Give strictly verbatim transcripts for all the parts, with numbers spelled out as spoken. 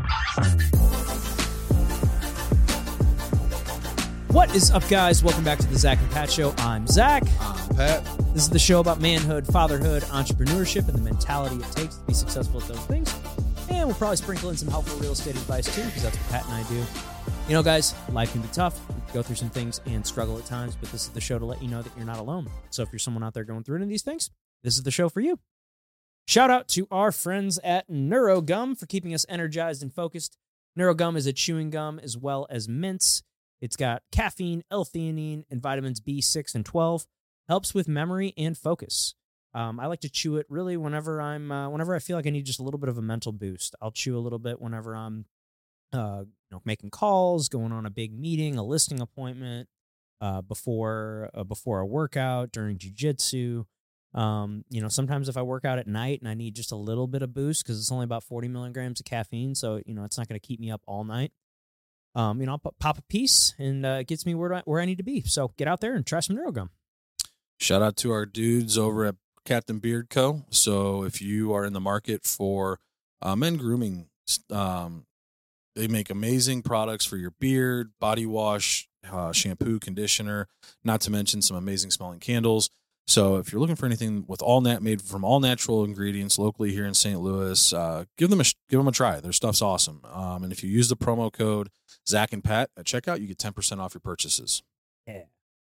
What is up, guys? Welcome back to the Zach and Pat Show. I'm Zach. I'm Pat. This is the show about manhood, fatherhood, entrepreneurship, and the mentality it takes to be successful at those things. And we'll probably sprinkle in some helpful real estate advice, too, because that's what Pat and I do. You know, guys, life can be tough. We go through some things and struggle at times, but this is the show to let you know that you're not alone. So if you're someone out there going through any of these things, this is the show for you. Shout out to our friends at NeuroGum for keeping us energized and focused. NeuroGum is a chewing gum as well as mints. It's got caffeine, L-theanine, and vitamins B six and twelve. Helps with memory and focus. Um, I like to chew it really whenever I'm, uh, whenever I feel like I need just a little bit of a mental boost. I'll chew a little bit whenever I'm, uh, you know, making calls, going on a big meeting, a listing appointment, uh, before uh, before a workout, during jiu-jitsu. Um, you know, sometimes if I work out at night and I need just a little bit of boost because it's only about forty milligrams of caffeine, so you know it's not going to keep me up all night. Um, you know, I'll pop a piece and uh, it gets me where I, where I need to be. So get out there and try some NeuroGum. Shout out to our dudes over at Captain Beard Co. So if you are in the market for uh, men grooming, um, they make amazing products for your beard, body wash, uh, shampoo, conditioner, not to mention some amazing smelling candles. So if you're looking for anything with all nat made from all natural ingredients locally here in Saint Louis, uh, give them a give them a try. Their stuff's awesome. Um, and if you use the promo code Zach and Pat at checkout, you get ten percent off your purchases. Yeah.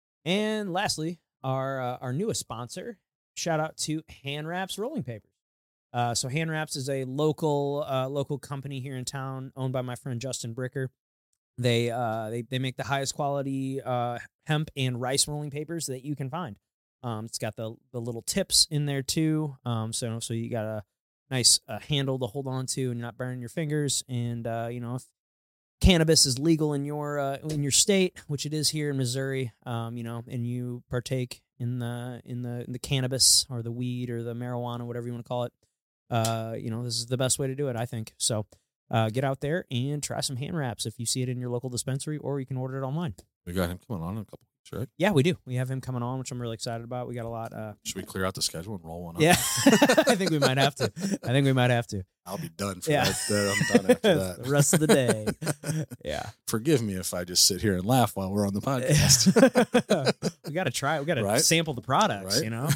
And lastly, our uh, our newest sponsor. Shout out to Hand Wraps Rolling Papers. Uh, so Hand Wraps is a local uh, local company here in town, owned by my friend Justin Bricker. They uh they they make the highest quality uh, hemp and rice rolling papers that you can find. Um, it's got the the little tips in there too. Um, so so you got a nice uh, handle to hold on to, and you're not burning your fingers. And uh, you know, if cannabis is legal in your uh, in your state, which it is here in Missouri, um, you know, and you partake in the in the in the cannabis or the weed or the marijuana, whatever you want to call it, uh, you know, this is the best way to do it, I think. So uh, get out there and try some hand wraps if you see it in your local dispensary, or you can order it online. We got him coming on in a couple weeks, right? Yeah, we do. We have him coming on, which I'm really excited about. We got a lot. Uh, Should we clear out the schedule and roll one up? yeah, I think we might have to. I think we might have to. I'll be done for Yeah. that. I'm done after that. The rest of the day. Yeah. Forgive me if I just sit here and laugh while we're on the podcast. We got to try. We got to Right? sample the products, Right? you know?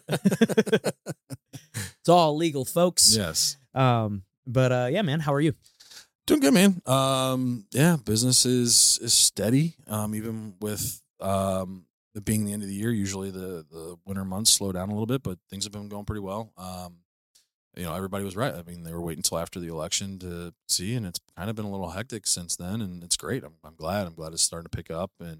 It's all legal, folks. Yes. Um, but uh, yeah, man, how are you? Doing good, man. Um, yeah, business is is steady. Um, even with um it being the end of the year, usually the the winter months slow down a little bit, but things have been going pretty well. Um, you know, everybody was right. I mean, they were waiting until after the election to see, and it's kind of been a little hectic since then, and it's great. I'm I'm glad. I'm glad it's starting to pick up, and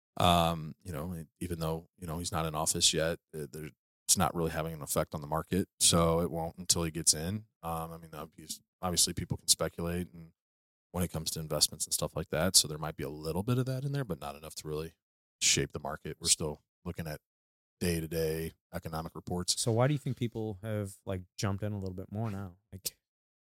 um, you know, even though you know he's not in office yet, it, there, it's not really having an effect on the market, so it won't until he gets in. Um, I mean, obviously, obviously people can speculate and when it comes to investments and stuff like that. So there might be a little bit of that in there, but not enough to really shape the market. We're still looking at day to day economic reports. So why do you think people have like jumped in a little bit more now? Like,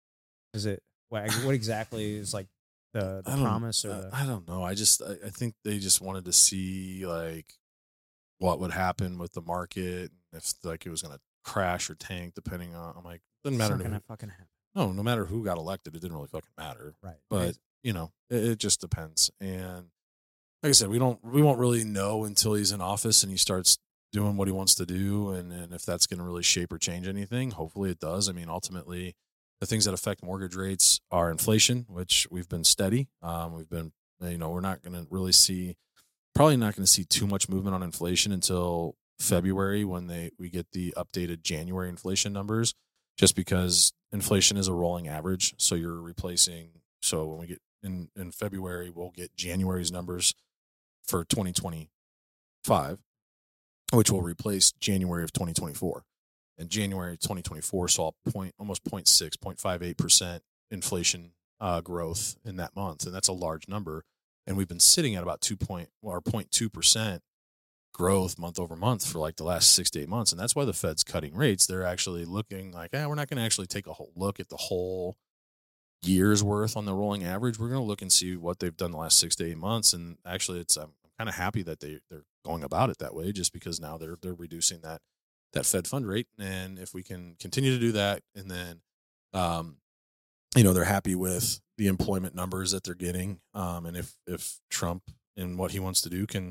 is it what, what exactly is like the, the I don't- promise or the, I don't know. I just, I, I think they just wanted to see like what would happen with the market, if like it was going to crash or tank, depending on, I'm like, doesn't it's matter. not to gonna who, fucking happen, no, no matter who got elected, it didn't really fucking matter. right? But you know, it, it just depends. And like I said, we don't, we won't really know until he's in office and he starts doing what he wants to do. And, and if that's going to really shape or change anything, hopefully it does. I mean, ultimately the things that affect mortgage rates are inflation, which we've been steady. Um, we've been, you know, we're not going to really see, probably not going to see too much movement on inflation until February when they, we get the updated January inflation numbers, just because inflation is a rolling average. So you're replacing, so when we get in, in February, we'll get January's numbers for twenty twenty-five, which will replace January of twenty twenty-four. And January twenty twenty-four saw point, almost zero point six, zero point five eight percent inflation uh, growth in that month. And that's a large number. And we've been sitting at about two point, or zero point two percent growth month over month for like the last six to eight months. And that's why the Fed's cutting rates. They're actually looking like, eh, we're not going to actually take a whole look at the whole year's worth on the rolling average. We're going to look and see what they've done the last six to eight months. And actually it's, I'm kind of happy that they, they're going about it that way, just because now they're, they're reducing that, that Fed fund rate. And if we can continue to do that, and then, um, you know, they're happy with the employment numbers that they're getting. Um, and if, if Trump and what he wants to do can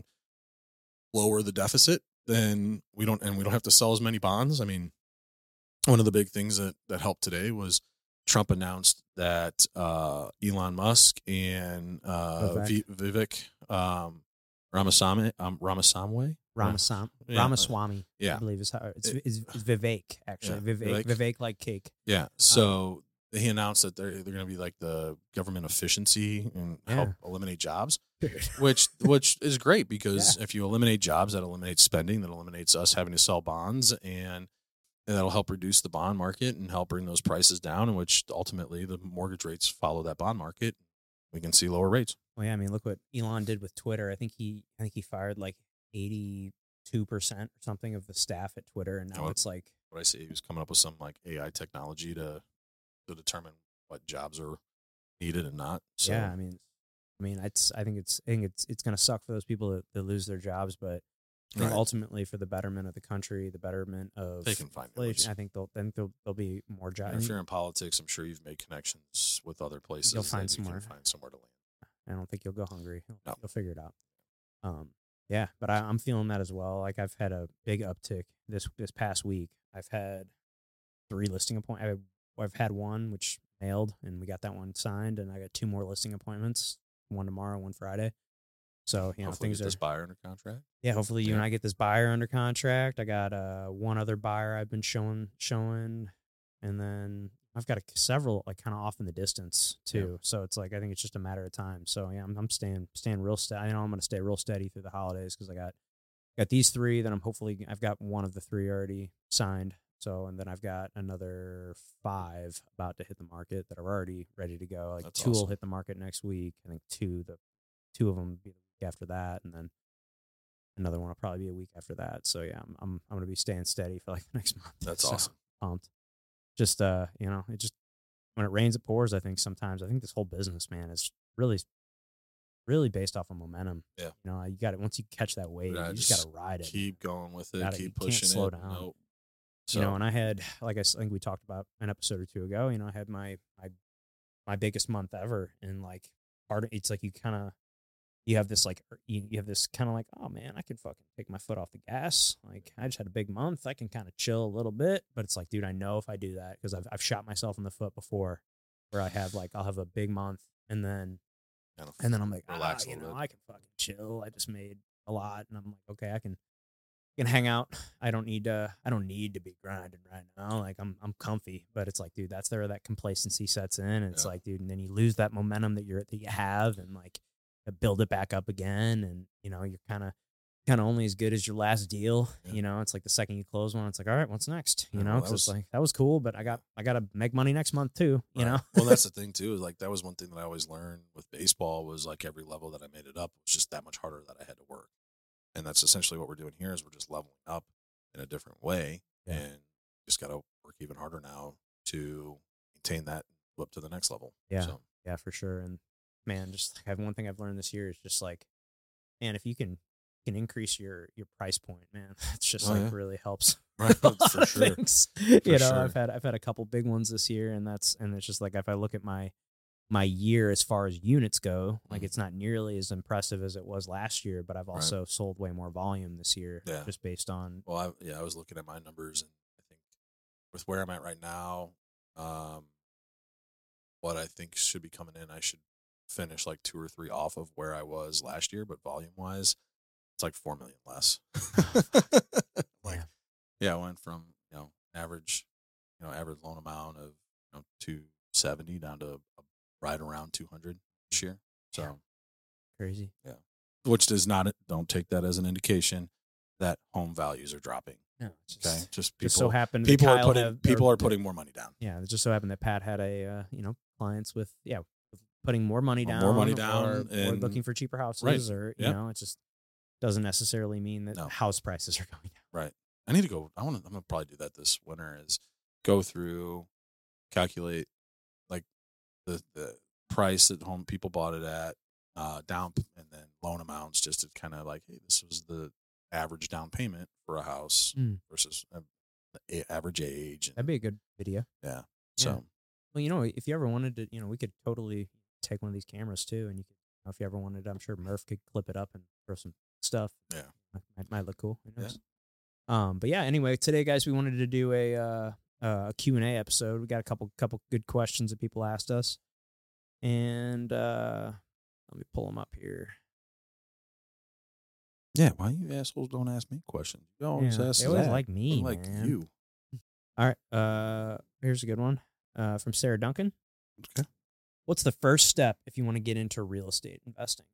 lower the deficit, then we don't, and we don't have to sell as many bonds. I mean, one of the big things that, that helped today was Trump announced that uh, Elon Musk and uh, Vivek, v- Vivek um, Ramaswamy, um, Ramaswamy, Ramasam, Yeah. Ramaswamy, yeah, I believe is how it's, It- it's, it's Vivek actually. Yeah, Vivek, Vivek. Vivek like cake. yeah. So he announced that they're they're going to be like the government efficiency and help eliminate jobs, which which is great because Yeah. if you eliminate jobs, that eliminates spending, that eliminates us having to sell bonds, and, and that'll help reduce the bond market and help bring those prices down, in which ultimately the mortgage rates follow that bond market. We can see lower rates. Well, yeah, I mean, look what Elon did with Twitter. I think he, I think he fired like eighty-two percent or something of the staff at Twitter, and now Oh. it's like, What I see, he was coming up with some like A I technology to to determine what jobs are needed and not. So yeah, I mean, I mean, it's, I think it's, I think it's, it's going to suck for those people that, that lose their jobs, but I think Right. ultimately for the betterment of the country, the betterment of they can find inflation, ways. I think they'll, then there'll, there'll be more And jobs. if you're in politics, I'm sure you've made connections with other places. You'll find that you somewhere. can find somewhere to land. I don't think you'll go hungry. You'll, No. you'll figure it out. Um, yeah, but I, I'm feeling that as well. Like I've had a big uptick this this past week. I've had three listing appointments. I've had one which mailed, and we got that one signed, and I got two more listing appointments. One tomorrow, one Friday. So you know Hopefully things get are. this buyer under contract. Yeah, hopefully you Yeah. and I get this buyer under contract. I got uh one other buyer I've been showing showing, and then I've got a, several like kind of off in the distance too. Yeah. So it's like I think it's just a matter of time. So yeah, I'm, I'm staying staying real steady. I know I'm going to stay real steady through the holidays because I got got these three. Then I'm hopefully I've got one of the three already signed. So and then I've got another five about to hit the market that are already ready to go. Like That's two will awesome. hit the market next week. I think two the two of them will be the week after that, and then another one will probably be a week after that. So yeah, I'm I'm I'm gonna be staying steady for like the next month. That's So, awesome. Pumped. Just uh, you know, it just when it rains, it pours. I think sometimes I think this whole business, man, is really, really based off of momentum. Yeah. You know, you got it. Once you catch that wave, Yeah, you just, just got to ride it. Keep going with it. Gotta- you keep can't pushing slow it. down. Nope. So, You know, and I had, like I s- I think we talked about an episode or two ago. You know, I had my my my biggest month ever, and like part of it's like you kind of you have this like er, you, you have this kind of like, oh man, I could fucking take my foot off the gas. Like I just had a big month, I can kind of chill a little bit. But it's like, dude, I know if I do that because I've I've shot myself in the foot before, where I have like I'll have a big month and then kind of and then I'm like, relax ah, a you little know, bit. I can fucking chill. I just made a lot, and I'm like, okay, I can can hang out. I don't need to. I don't need to be grinding right now. Like I'm, I'm comfy. But it's like, dude, that's where that complacency sets in. And it's Yeah. like, dude, and then you lose that momentum that you're that you have, and like build it back up again. And you know, you're kind of, kind of only as good as your last deal. Yeah. You know, it's like the second you close one, it's like, all right, what's next? You Yeah, know, well, 'cause that it's was- like that was cool, but I got, I got to make money next month too. You Right. know, well, that's the thing too. Is like that was one thing that I always learned with baseball was like every level that I made it up was just that much harder that I had to work, and that's essentially what we're doing here. Is we're just leveling up in a different way, Yeah. and just got to work even harder now to maintain that up to the next level. Yeah. So, Yeah, for sure. And man, just like I've one thing I've learned this year is just like, man, if you can can increase your your price point, man, it's just Oh, like yeah. really helps. Right, a lot for of sure. things. You know, sure. I've had I've had a couple big ones this year, and that's and it's just like if I look at my my year as far as units go, like Mhm. it's not nearly as impressive as it was last year, but I've also sold way more volume this year, Yeah. just based on Well, I, yeah, I was looking at my numbers, and I think with where I'm at right now, um, what I think should be coming in, I should finish like two or three off of where I was last year, but volume wise, it's like four million less. like, Yeah. yeah, I went from you know average, you know average loan amount of you know two seventy down to a, right around two hundred this year. So, Yeah. crazy. which does not don't take that as an indication that home values are dropping. No, it's Okay, just, just people just so happened that people are Kyle putting have- people or- are putting more money down. Yeah, it just so happened that Pat had a uh, you know clients with yeah with putting more money More down, money down or, or and- looking for cheaper houses, Right. or you Yep. know it just doesn't necessarily mean that No. house prices are going down. Right. I need to go. I want to. I'm gonna probably do that this winter. Is go through, calculate, like the the price that home people bought it at, uh, down, and then loan amounts, just to kind of like, hey, this was the average down payment for a house Mm. versus uh, the a- average age. And, That'd be a good video. yeah. So Well, you know, if you ever wanted to, you know, we could totally take one of these cameras too, and you could, you know, if you ever wanted, I'm sure Murph could clip it up and throw some stuff. Yeah. Might, might look cool. Who Yeah. knows? Um, but yeah, anyway, today, guys, we wanted to do a uh, uh, a Q and A episode. We got a couple couple good questions that people asked us, and uh, let me pull them up here. Yeah, why you assholes don't ask me questions? You always Yeah, ask they always Zach. like me, like man. you. All right, uh, here's a good one uh, from Sarah Duncan. Okay. What's the first step if you want to get into real estate investing?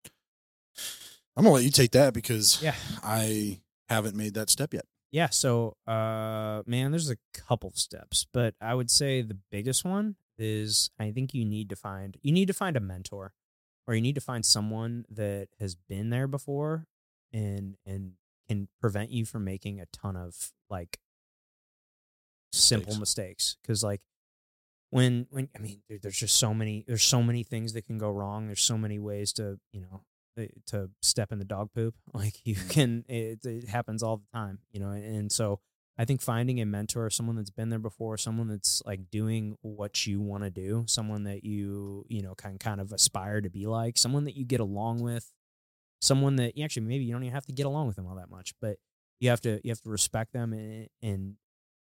I'm gonna let you take that because Yeah. I haven't made that step yet. Yeah, so uh man, there's a couple steps, but I would say the biggest one is I think you need to find you need to find a mentor, or you need to find someone that has been there before and and can prevent you from making a ton of like simple mistakes. Cuz like when when I mean there, there's just so many there's so many things that can go wrong. There's so many ways to, you know, to step in the dog poop. Like you can, it, it happens all the time, you know? And so I think finding a mentor, someone that's been there before, someone that's like doing what you want to do, someone that you, you know, can kind of aspire to be like, someone that you get along with, someone that you actually, maybe you don't even have to get along with them all that much, but you have to, you have to respect them and, and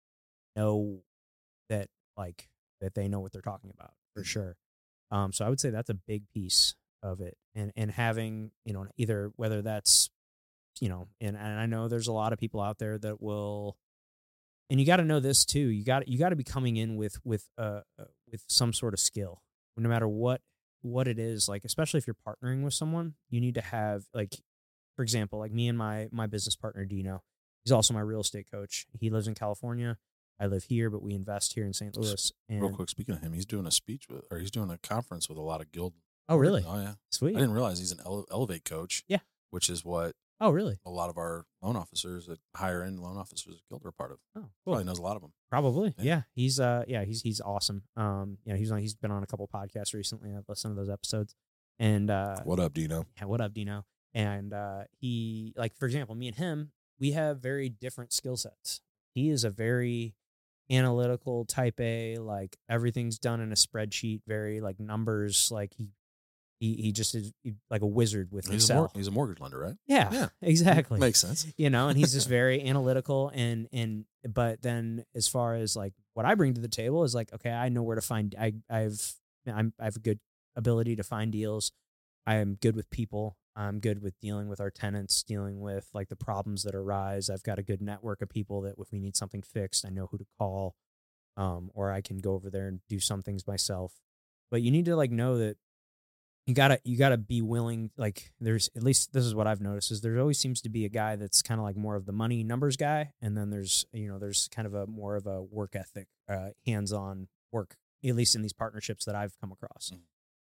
know that like, that they know what they're talking about for sure. Um, so I would say that's a big piece of it, and and having, you know, either whether that's, you know, and, and I know there's a lot of people out there that will, and you got to know this too. You got you got to be coming in with with uh with some sort of skill, no matter what what it is. Like especially if you're partnering with someone, you need to have like, for example, like me and my my business partner Dino. He's also my real estate coach. He lives in California. I live here, but we invest here in Saint Louis. And real quick, speaking of him, he's doing a speech with, or he's doing a conference with a lot of guild. Oh, really? Oh, yeah. Sweet. I didn't realize he's an ele- Elevate coach. Yeah. Which is what Oh, really? a lot of our loan officers, that higher end loan officers at Guild are part of. Oh, cool. Probably knows a lot of them. Probably. Yeah. Yeah. He's uh yeah, he's he's awesome. Um, you know, he's on he's been on a couple podcasts recently. I've listened to those episodes. And uh What up, Dino? Yeah, what up, Dino? And uh he, like, for example, me and him, we have very different skill sets. He is a very analytical type A, like everything's done in a spreadsheet, very like numbers, like he he he just is like a wizard with He's a, Excel. mor- he's a mortgage lender, right? Yeah, Yeah. exactly. Makes sense. You know, and he's just very analytical, and and but then as far as like what I bring to the table is like, okay, I know where to find. I I've I'm I have a good ability to find deals. I am good with people. I'm good with dealing with our tenants, dealing with like the problems that arise. I've got a good network of people that if we need something fixed, I know who to call, um, or I can go over there and do some things myself. But you need to like know that you gotta you gotta be willing. Like there's, at least this is what I've noticed, is there always seems to be a guy that's kind of like more of the money numbers guy, and then there's, you know, there's kind of a more of a work ethic, uh, hands-on work, at least in these partnerships that I've come across. Mm.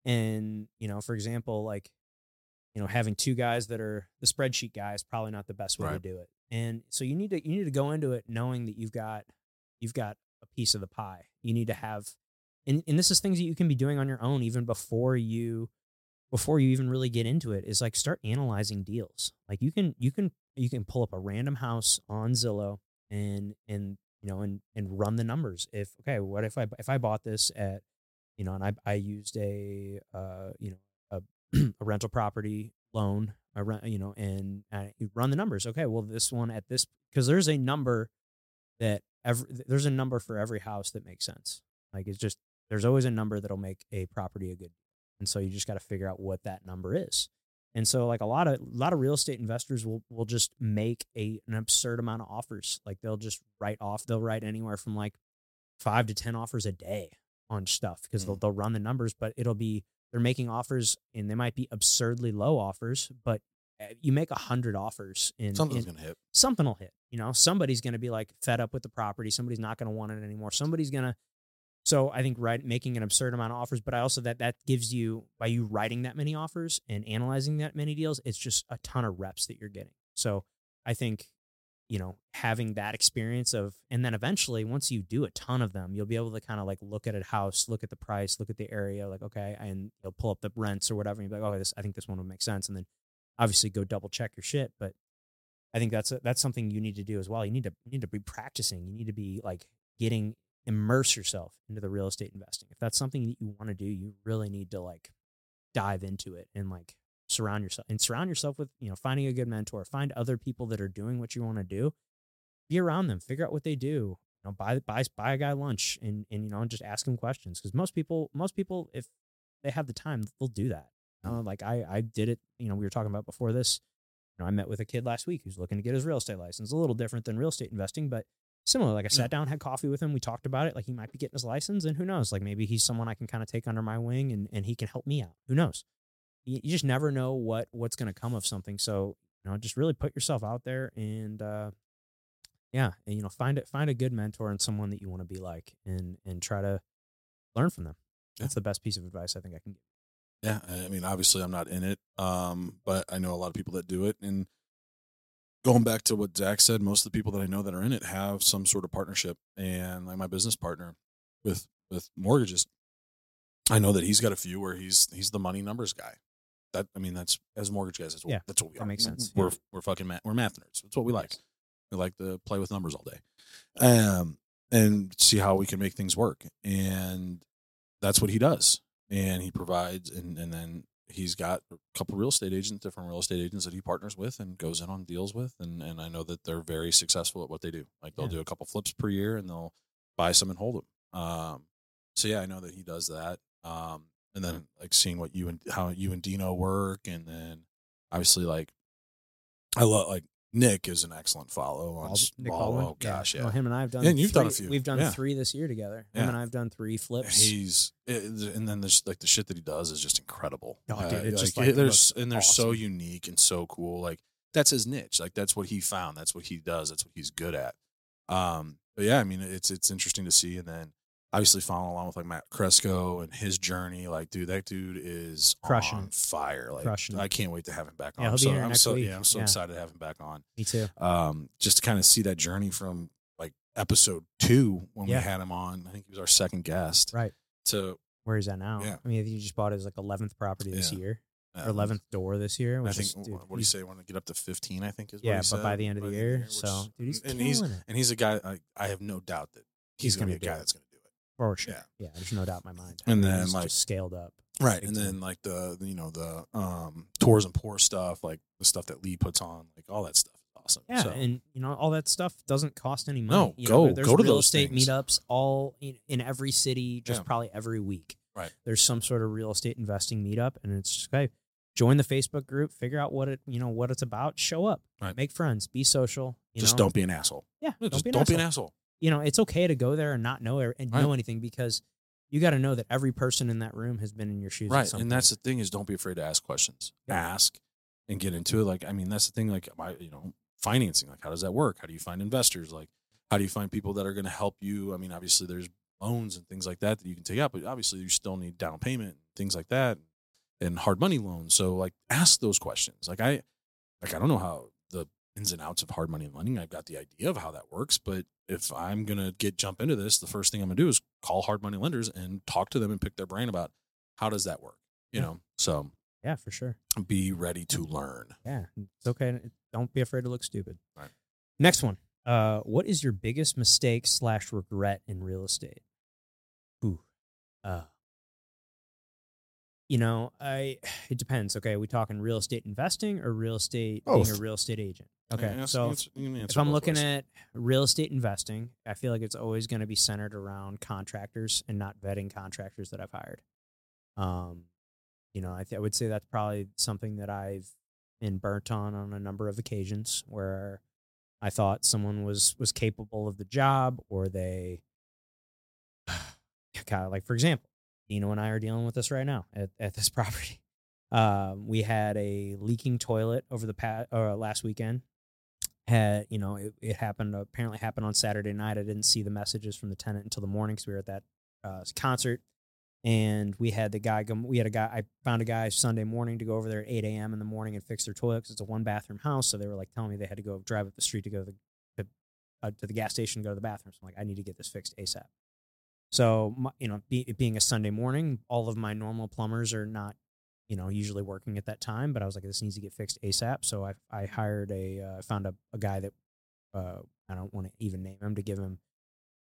And you know, for example, like, you know, having two guys that are the spreadsheet guy is probably not the best way Right. to do it. And so you need to you need to go into it knowing that you've got you've got a piece of the pie. You need to have, and, and this is things that you can be doing on your own even before you before you even really get into it, is like start analyzing deals. Like you can you can you can pull up a random house on Zillow and and you know and and run the numbers. If okay, what if I if I bought this at, you know, and I I used a uh you know a a rental property loan, a rent, you know, and I run the numbers. Okay, well, this one at this, because there's a number that every there's a number for every house that makes sense. Like it's just, there's always a number that'll make a property a good, and so you just got to figure out what that number is. And so like a lot of a lot of real estate investors will will just make a an absurd amount of offers. Like they'll just write off. They'll write anywhere from like five to ten offers a day on stuff because mm. they'll they'll run the numbers, but it'll be, they're making offers and they might be absurdly low offers, but you make a hundred offers and something's and gonna hit. Something will hit. You know, somebody's going to be like fed up with the property. Somebody's not going to want it anymore. Somebody's going to. So I think right, making an absurd amount of offers, but I also that that gives you, by you writing that many offers and analyzing that many deals, it's just a ton of reps that you're getting. So I think, you know, having that experience of, and then eventually once you do a ton of them, you'll be able to kind of like look at a house, look at the price, look at the area, like, okay, and you'll pull up the rents or whatever. And you'll be like, oh, this, I think this one would make sense. And then obviously go double check your shit. But I think that's, a, that's something you need to do as well. You need to, you need to be practicing. You need to be like getting, immerse yourself into the real estate investing. If that's something that you want to do, you really need to like dive into it and like surround yourself and surround yourself with, you know, finding a good mentor, find other people that are doing what you want to do, be around them, figure out what they do, you know, buy, buy, buy a guy lunch and, and, you know, just ask him questions. Cause most people, most people, if they have the time, they'll do that. You know, like I, I did it, you know, we were talking about before this, you know, I met with a kid last week who's looking to get his real estate license, a little different than real estate investing, but similar. Like I sat down, had coffee with him. We talked about it. Like he might be getting his license and who knows, like maybe he's someone I can kind of take under my wing and, and he can help me out. Who knows? You, you just never know what, what's going to come of something. So, you know, just really put yourself out there and, uh, yeah. And, you know, find it, find a good mentor and someone that you want to be like, and, and try to learn from them. That's yeah. the best piece of advice I think I can give. Yeah. I mean, obviously I'm not in it. Um, but I know a lot of people that do it, and going back to what Zach said, most of the people that I know that are in it have some sort of partnership. And like my business partner with, with mortgages, I know that he's got a few where he's, he's the money numbers guy. That, I mean, that's as mortgage guys, that's what, yeah, that's what we that are. Makes sense. We're, yeah. we're fucking, math, we're math nerds. That's what we like. We like to play with numbers all day. Um, and see how we can make things work. And that's what he does. And he provides, and, and then he's got a couple real estate agents, different real estate agents that he partners with and goes in on deals with. And, and I know that they're very successful at what they do. Like they'll yeah. do a couple flips per year and they'll buy some and hold them. Um, so yeah, I know that he does that. Um, and then like seeing what you and how you and Dino work. And then obviously like, I love like Nick is an excellent follow on Nick oh, Baldwin. oh gosh. Yeah. yeah. Well, him and I have done, yeah, and you've three, done a few. We've done yeah. three this year together. Him yeah. and I have done three flips. He's, and then there's like the shit that he does is just incredible. Oh, dude, uh, it's like, just like, there's, and they're awesome. so unique and so cool. Like that's his niche. Like that's what he found. That's what he does. That's what he's good at. Um, but yeah, I mean, it's, it's interesting to see. And then obviously following along with like Matt Cresco and his journey. Like, dude, that dude is Crushing. on fire. Like, Crushing. I can't wait to have him back on. Yeah, he'll I'm be so, here I'm next so, week. yeah, I'm so Yeah. excited to have him back on. Me too. Um, just to kind of see that journey from like episode two when Yeah. we had him on. I think he was our second guest. Right. To where he's at now. Yeah. I mean, he just bought his like eleventh property this Yeah. year, uh, or eleventh door this year. Which I think is, dude, what do you say? Want to get up to fifteen? I think is what yeah, he but said. by the end of the year, which- so dude, he's and killing he's it and he's a guy. I, I have no doubt that he's, He's going to gonna be a guy do it. that's going to do it. for sure. Yeah. Yeah, there's no doubt in my mind. And then, He's like- just scaled up. Right, Big and time. then like the you know the um tours and poor stuff, like the stuff that Lee puts on, like all that stuff is awesome. Yeah, So, and you know all that stuff doesn't cost any money. No, You go- know, there's go to real those estate things. meetups all in, in every city, just Yeah. probably every week. Right. There's some sort of real estate investing meetup, and it's just okay. Join the Facebook group, figure out what it you know what it's about, show up, Right. make friends, be social. You just know? don't be an asshole. Yeah, No, don't just be an don't be an asshole. asshole. You know, it's okay to go there and not know er- and Right. know anything, because you got to know that every person in that room has been in your shoes. at Right, some and point. that's the thing is don't be afraid to ask questions. Yeah. Ask and get into it. Like I mean, that's the thing. Like my you know financing. Like how does that work? How do you find investors? Like how do you find people that are going to help you? I mean, obviously there's loans and things like that that you can take out, but obviously you still need down payment and things like that, and hard money loans. So like ask those questions. Like I, like I don't know how the ins and outs of hard money lending. I've got the idea of how that works, but if I'm gonna get jump into this, the first thing I'm gonna do is call hard money lenders and talk to them and pick their brain about how does that work. You Yeah. know, so yeah, for sure. be ready to learn. Yeah, it's okay. Don't be afraid to look stupid. Right. Next one. Uh, what is your biggest mistake slash regret in real estate? Ooh. Uh, you know, I it depends. Okay, are we talking real estate investing or real estate being Both. a real estate agent? Okay, Answer- so answer- you can if answer I'm both looking ways. at real estate investing, I feel like it's always going to be centered around contractors and not vetting contractors that I've hired. Um, you know, I, th- I would say that's probably something that I've been burnt on on a number of occasions where I thought someone was was capable of the job, or they, kind of like, for example, Dino and I are dealing with this right now at, at this property. Um, we had a leaking toilet over the past uh, last weekend. Had you know it, it happened apparently happened on Saturday night. I didn't see the messages from the tenant until the morning because we were at that uh, concert, and we had the guy go. We had a guy. I found a guy Sunday morning to go over there at eight a.m. in the morning and fix their toilet because it's a one bathroom house. So they were like telling me they had to go drive up the street to go to the to, uh, to the gas station to go to the bathroom. So I'm like, I need to get this fixed ASAP. So my, you know, be, it being a Sunday morning, all of my normal plumbers are not, you know, usually working at that time. But I was like, this needs to get fixed ASAP. So I I hired a, uh, found a, a guy that uh, I don't want to even name him to give him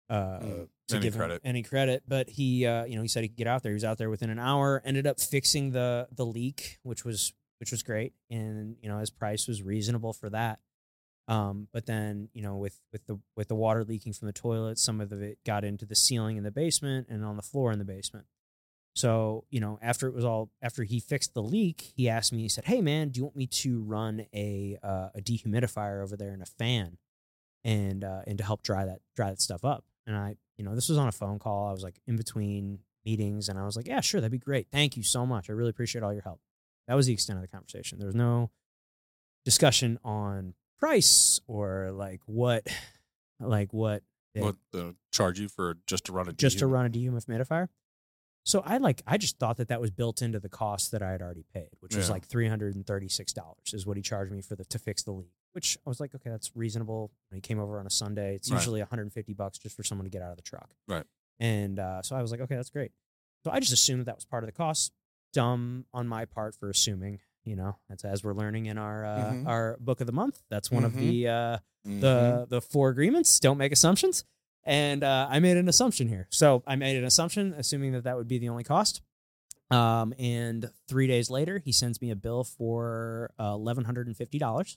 uh, Mm, to any give him credit. any credit, but he, uh, you know, he said he could get out there. He was out there within an hour. Ended up fixing the the leak, which was which was great, and you know, his price was reasonable for that. Um, but then, you know, with with the with the water leaking from the toilet, some of it got into the ceiling in the basement and on the floor in the basement. So, you know, after it was all after he fixed the leak, he asked me. He said, "Hey, man, do you want me to run a uh, a dehumidifier over there and a fan, and uh, and to help dry that dry that stuff up?" And I, you know, this was on a phone call. I was like in between meetings, and I was like, "Yeah, sure, that'd be great. Thank you so much. I really appreciate all your help." That was the extent of the conversation. There was no discussion on price or like what, like what, they, What uh, charge you for just to run a just to dehum- run a dehumidifier. So I like I just thought that that was built into the cost that I had already paid, which was Yeah. like three hundred and thirty six dollars is what he charged me for the to fix the leak. Which I was like, okay, that's reasonable. When he came over on a Sunday, it's Right. usually one hundred and fifty bucks just for someone to get out of the truck. Right. And uh, so I was like, okay, that's great. So I just assumed that that was part of the cost. Dumb on my part for assuming. You know, that's as we're learning in our uh, Mhm. our book of the month. That's one of Mhm. the uh, Mhm. the the four agreements. Don't make assumptions. And uh, I made an assumption here. So I made an assumption, assuming that that would be the only cost. Um, and three days later, he sends me a bill for uh, eleven hundred and fifty dollars.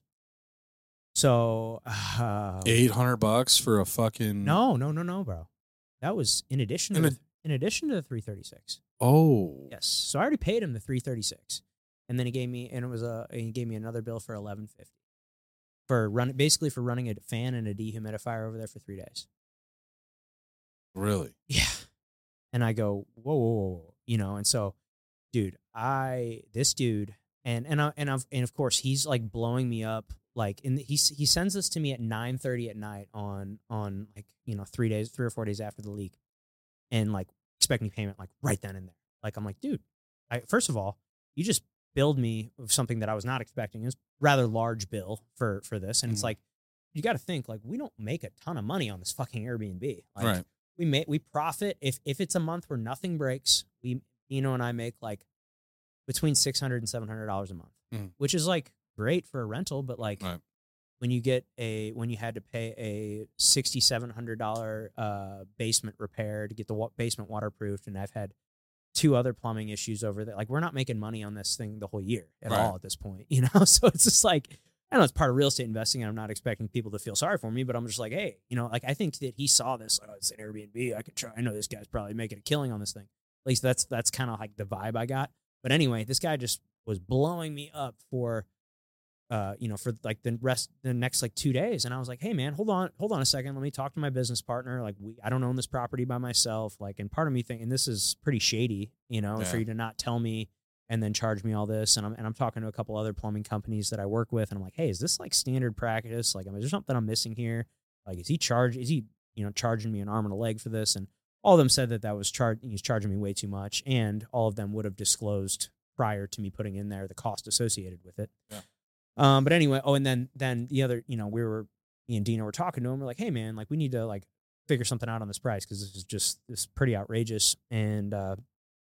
So uh, eight hundred bucks for a fucking no, no, no, no, bro. That was in addition to In a- the, in addition to the three thirty six. Oh, Yes. So I already paid him the three thirty six, and then he gave me and it was a he gave me another bill for eleven fifty for run basically for running a fan and a dehumidifier over there for three days. really? Yeah. And I go, whoa, whoa, whoa, whoa. You know, and so, dude, I, this dude, and, and, I, and, I've, and of course, he's like blowing me up. Like, in the, he, he sends this to me at nine thirty at night on, on like, you know, three days, three or four days after the leak, and like expecting payment like right then and there. Like, I'm like, dude, I, first of all, you just billed me of something that I was not expecting. It was a rather large bill for, for this. And Mhm. it's like, you got to think, like, we don't make a ton of money on this fucking Airbnb. Like, Right. we make we profit if if it's a month where nothing breaks. We Eno and I make like between six hundred and seven hundred dollars a month, Mhm. which is like great for a rental. But like Right. when you get a when you had to pay a sixty seven hundred dollar uh, basement repair to get the wa- basement waterproofed, and I've had two other plumbing issues over there. Like, we're not making money on this thing the whole year at Right. all at this point, you know. So it's just like, I know it's part of real estate investing, and I'm not expecting people to feel sorry for me, but I'm just like, hey, you know, like, I think that he saw this. Oh, it's an Airbnb. I could try. I know this guy's probably making a killing on this thing. At least that's that's kind of like the vibe I got. But anyway, this guy just was blowing me up for, uh, you know, for like the rest, the next like two days, and I was like, hey, man, hold on, hold on a second. Let me talk to my business partner. Like, we, I don't own this property by myself. Like, and part of me thinking this is pretty shady, you know, Yeah. for you to not tell me and then charge me all this. And I'm and I'm talking to a couple other plumbing companies that I work with, and I'm like, hey, is this like standard practice? Like, is there something I'm missing here? Like, is he charge? Is he you know charging me an arm and a leg for this? And all of them said that that was charge. He's charging me way too much, and all of them would have disclosed prior to me putting in there the cost associated with it. Yeah. Um. But anyway, oh, and then then the other, you know, we were me and Dina were talking to him. We're like, hey, man, like, we need to like figure something out on this price because this is just this is pretty outrageous. And uh,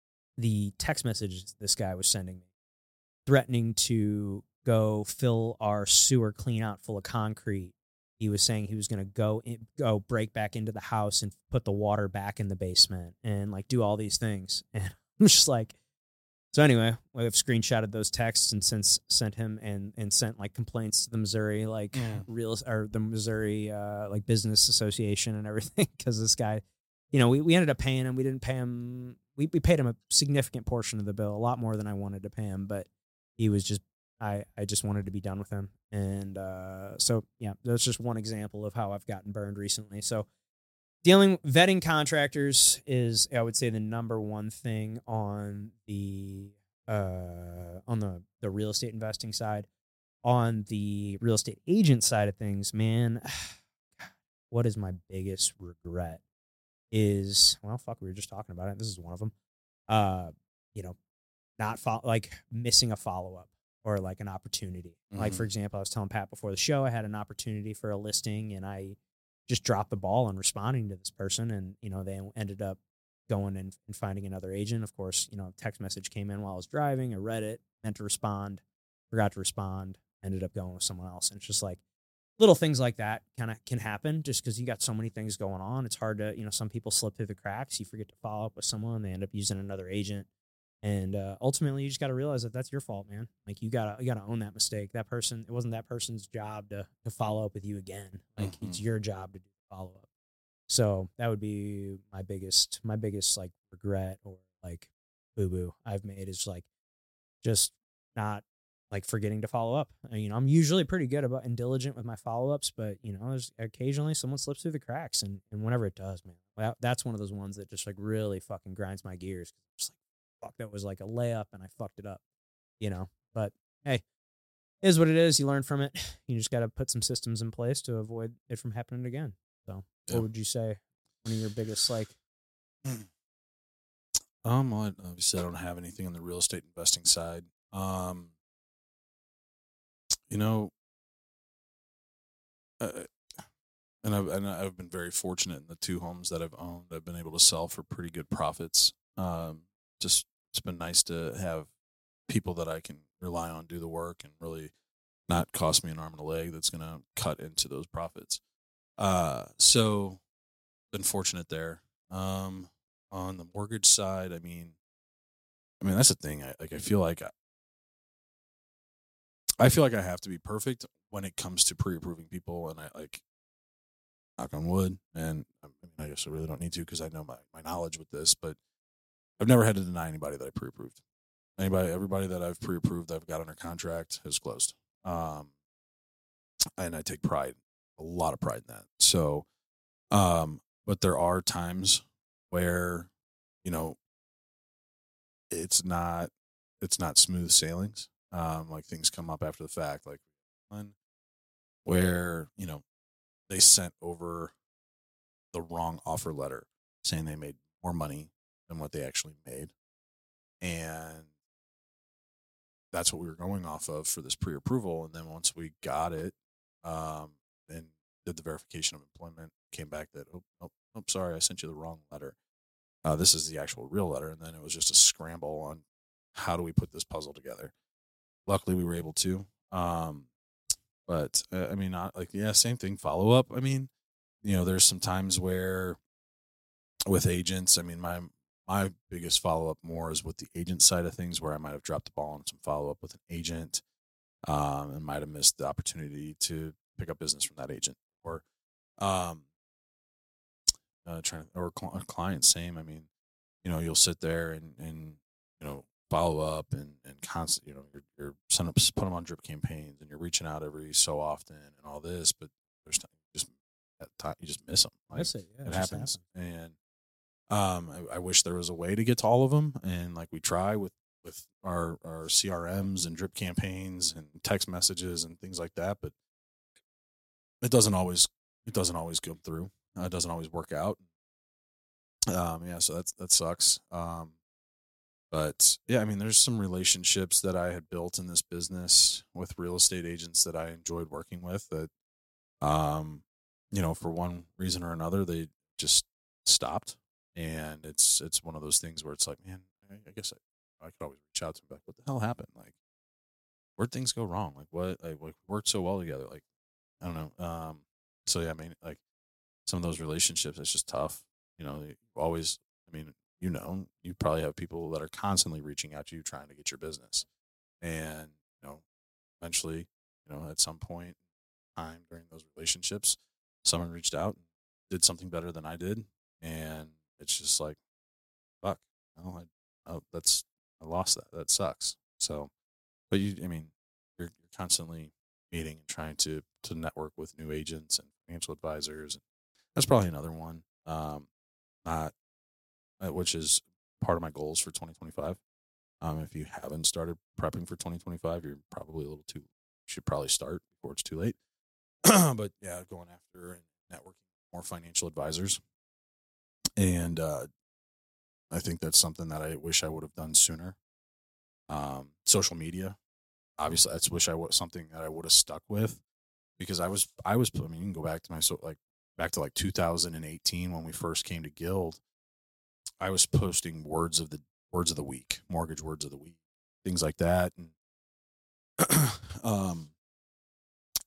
the text messages this guy was sending me, threatening to go fill our sewer clean out full of concrete. He was saying he was going to go in, go break back into the house and put the water back in the basement and like do all these things. And I'm just like, so anyway, I've screenshotted those texts and since sent him and and sent like complaints to the Missouri like Mm. real or the Missouri uh, like business association and everything because this guy, you know, we, we ended up paying him. We didn't pay him. We we paid him a significant portion of the bill, a lot more than I wanted to pay him, but he was just I I just wanted to be done with him. And uh, so yeah, that's just one example of how I've gotten burned recently. So dealing vetting contractors is, I would say, the number one thing on the uh, on the the real estate investing side. On the real estate agent side of things, man, what is my biggest regret is, well, fuck, we were just talking about it. This is one of them. Uh, you know, not fo- like missing a follow up or like an opportunity. Like, Mhm. for example, I was telling Pat before the show, I had an opportunity for a listing and I just dropped the ball on responding to this person. And, you know, they ended up going and, and finding another agent. Of course, you know, a text message came in while I was driving. I read it, meant to respond, forgot to respond, ended up going with someone else. And it's just like, little things like that kind of can happen just because you got so many things going on. It's hard to, you know, some people slip through the cracks. You forget to follow up with someone. They end up using another agent. And uh, ultimately, you just got to realize that that's your fault, man. Like you gotta you gotta own that mistake. That person, it wasn't that person's job to to follow up with you again. Like Mm-hmm. it's your job to do the follow up. So that would be my biggest my biggest like regret or like boo boo I've made is like just not like forgetting to follow up. I, you know, I'm usually pretty good about and diligent with my follow ups, but you know, there's occasionally someone slips through the cracks, and and whenever it does, man, that, that's one of those ones that just like really fucking grinds my gears. Just like fuck, that was like a layup, and I fucked it up, you know. But hey, it is what it is. You learn from it. You just got to put some systems in place to avoid it from happening again. So, Yeah. what would you say? One of your biggest like? Um, well, obviously, I don't have anything on the real estate investing side. Um, you know, uh, and I've and I've been very fortunate in the two homes that I've owned. I've been able to sell for pretty good profits. Um, just it's been nice to have people that I can rely on do the work and really not cost me an arm and a leg that's going to cut into those profits. Uh, so been fortunate there. Um, on the mortgage side, I mean, I mean that's the thing. I like. I feel like I, I feel like I have to be perfect when it comes to pre-approving people, and I like knock on wood. And I mean, I guess I really don't need to because I know my my knowledge with this, but I've never had to deny anybody that I pre-approved. Anybody, everybody that I've pre-approved, that I've got under contract has closed. Um, and I take pride, a lot of pride in that. So, um, but there are times where, you know, it's not, it's not smooth sailings. Um, like things come up after the fact, like one where, you know, they sent over the wrong offer letter saying they made more money than what they actually made. And that's what we were going off of for this pre-approval. And then once we got it, um, and did the verification of employment, came back that, oh, oh, oh sorry, I sent you the wrong letter. Uh, this is the actual real letter. And then it was just a scramble on how do we put this puzzle together. Luckily, we were able to. Um, but, uh, I mean, not like, yeah, same thing, follow up. I mean, you know, there's some times where with agents, I mean, my my biggest follow-up more is with the agent side of things where I might have dropped the ball on some follow-up with an agent um, and might have missed the opportunity to pick up business from that agent or um, uh, trying or cl- clients, same. I mean, you know, you'll sit there and, and you know, follow up and, and constant, you know, you're, you're sending up, put them on drip campaigns and you're reaching out every so often and all this, but there's just, at time, you just miss them. Like, That's it. Yeah, it it happens. happens. And, Um, I, I wish there was a way to get to all of them, and like we try with with our our C R Ms and drip campaigns and text messages and things like that, but it doesn't always it doesn't always go through. Uh, it doesn't always work out. Um, yeah, so that's that sucks. Um, but yeah, I mean, there's some relationships that I had built in this business with real estate agents that I enjoyed working with. That, um, you know, for one reason or another, they just stopped. And it's it's one of those things where it's like, man, I guess I, I could always reach out to them, like, what the hell happened? Like, where'd things go wrong? Like, what? Like, we worked so well together. Like, I don't know. Um, so yeah, I mean, like, some of those relationships, it's just tough. You know, you always. I mean, you know, you probably have people that are constantly reaching out to you trying to get your business, and you know, eventually, you know, at some point in time during those relationships, someone reached out and did something better than I did, and it's just like, fuck, no, I, oh, that's, I lost that. That sucks. So, but you, I mean, you're, you're constantly meeting and trying to, to network with new agents and financial advisors. That's probably another one, um, not, uh, which is part of my goals for twenty twenty-five. Um, if you haven't started prepping for twenty twenty-five, you're probably a little too, you should probably start before it's too late. But yeah, going after and networking more financial advisors. And, uh, I think that's something that I wish I would have done sooner. Um, social media, obviously, that's wish I was something that I would have stuck with because I was, I was, I mean, you can go back to my, so like back to like two thousand eighteen when we first came to Guild, I was posting words of the words of the week, mortgage words of the week, things like that. And, um,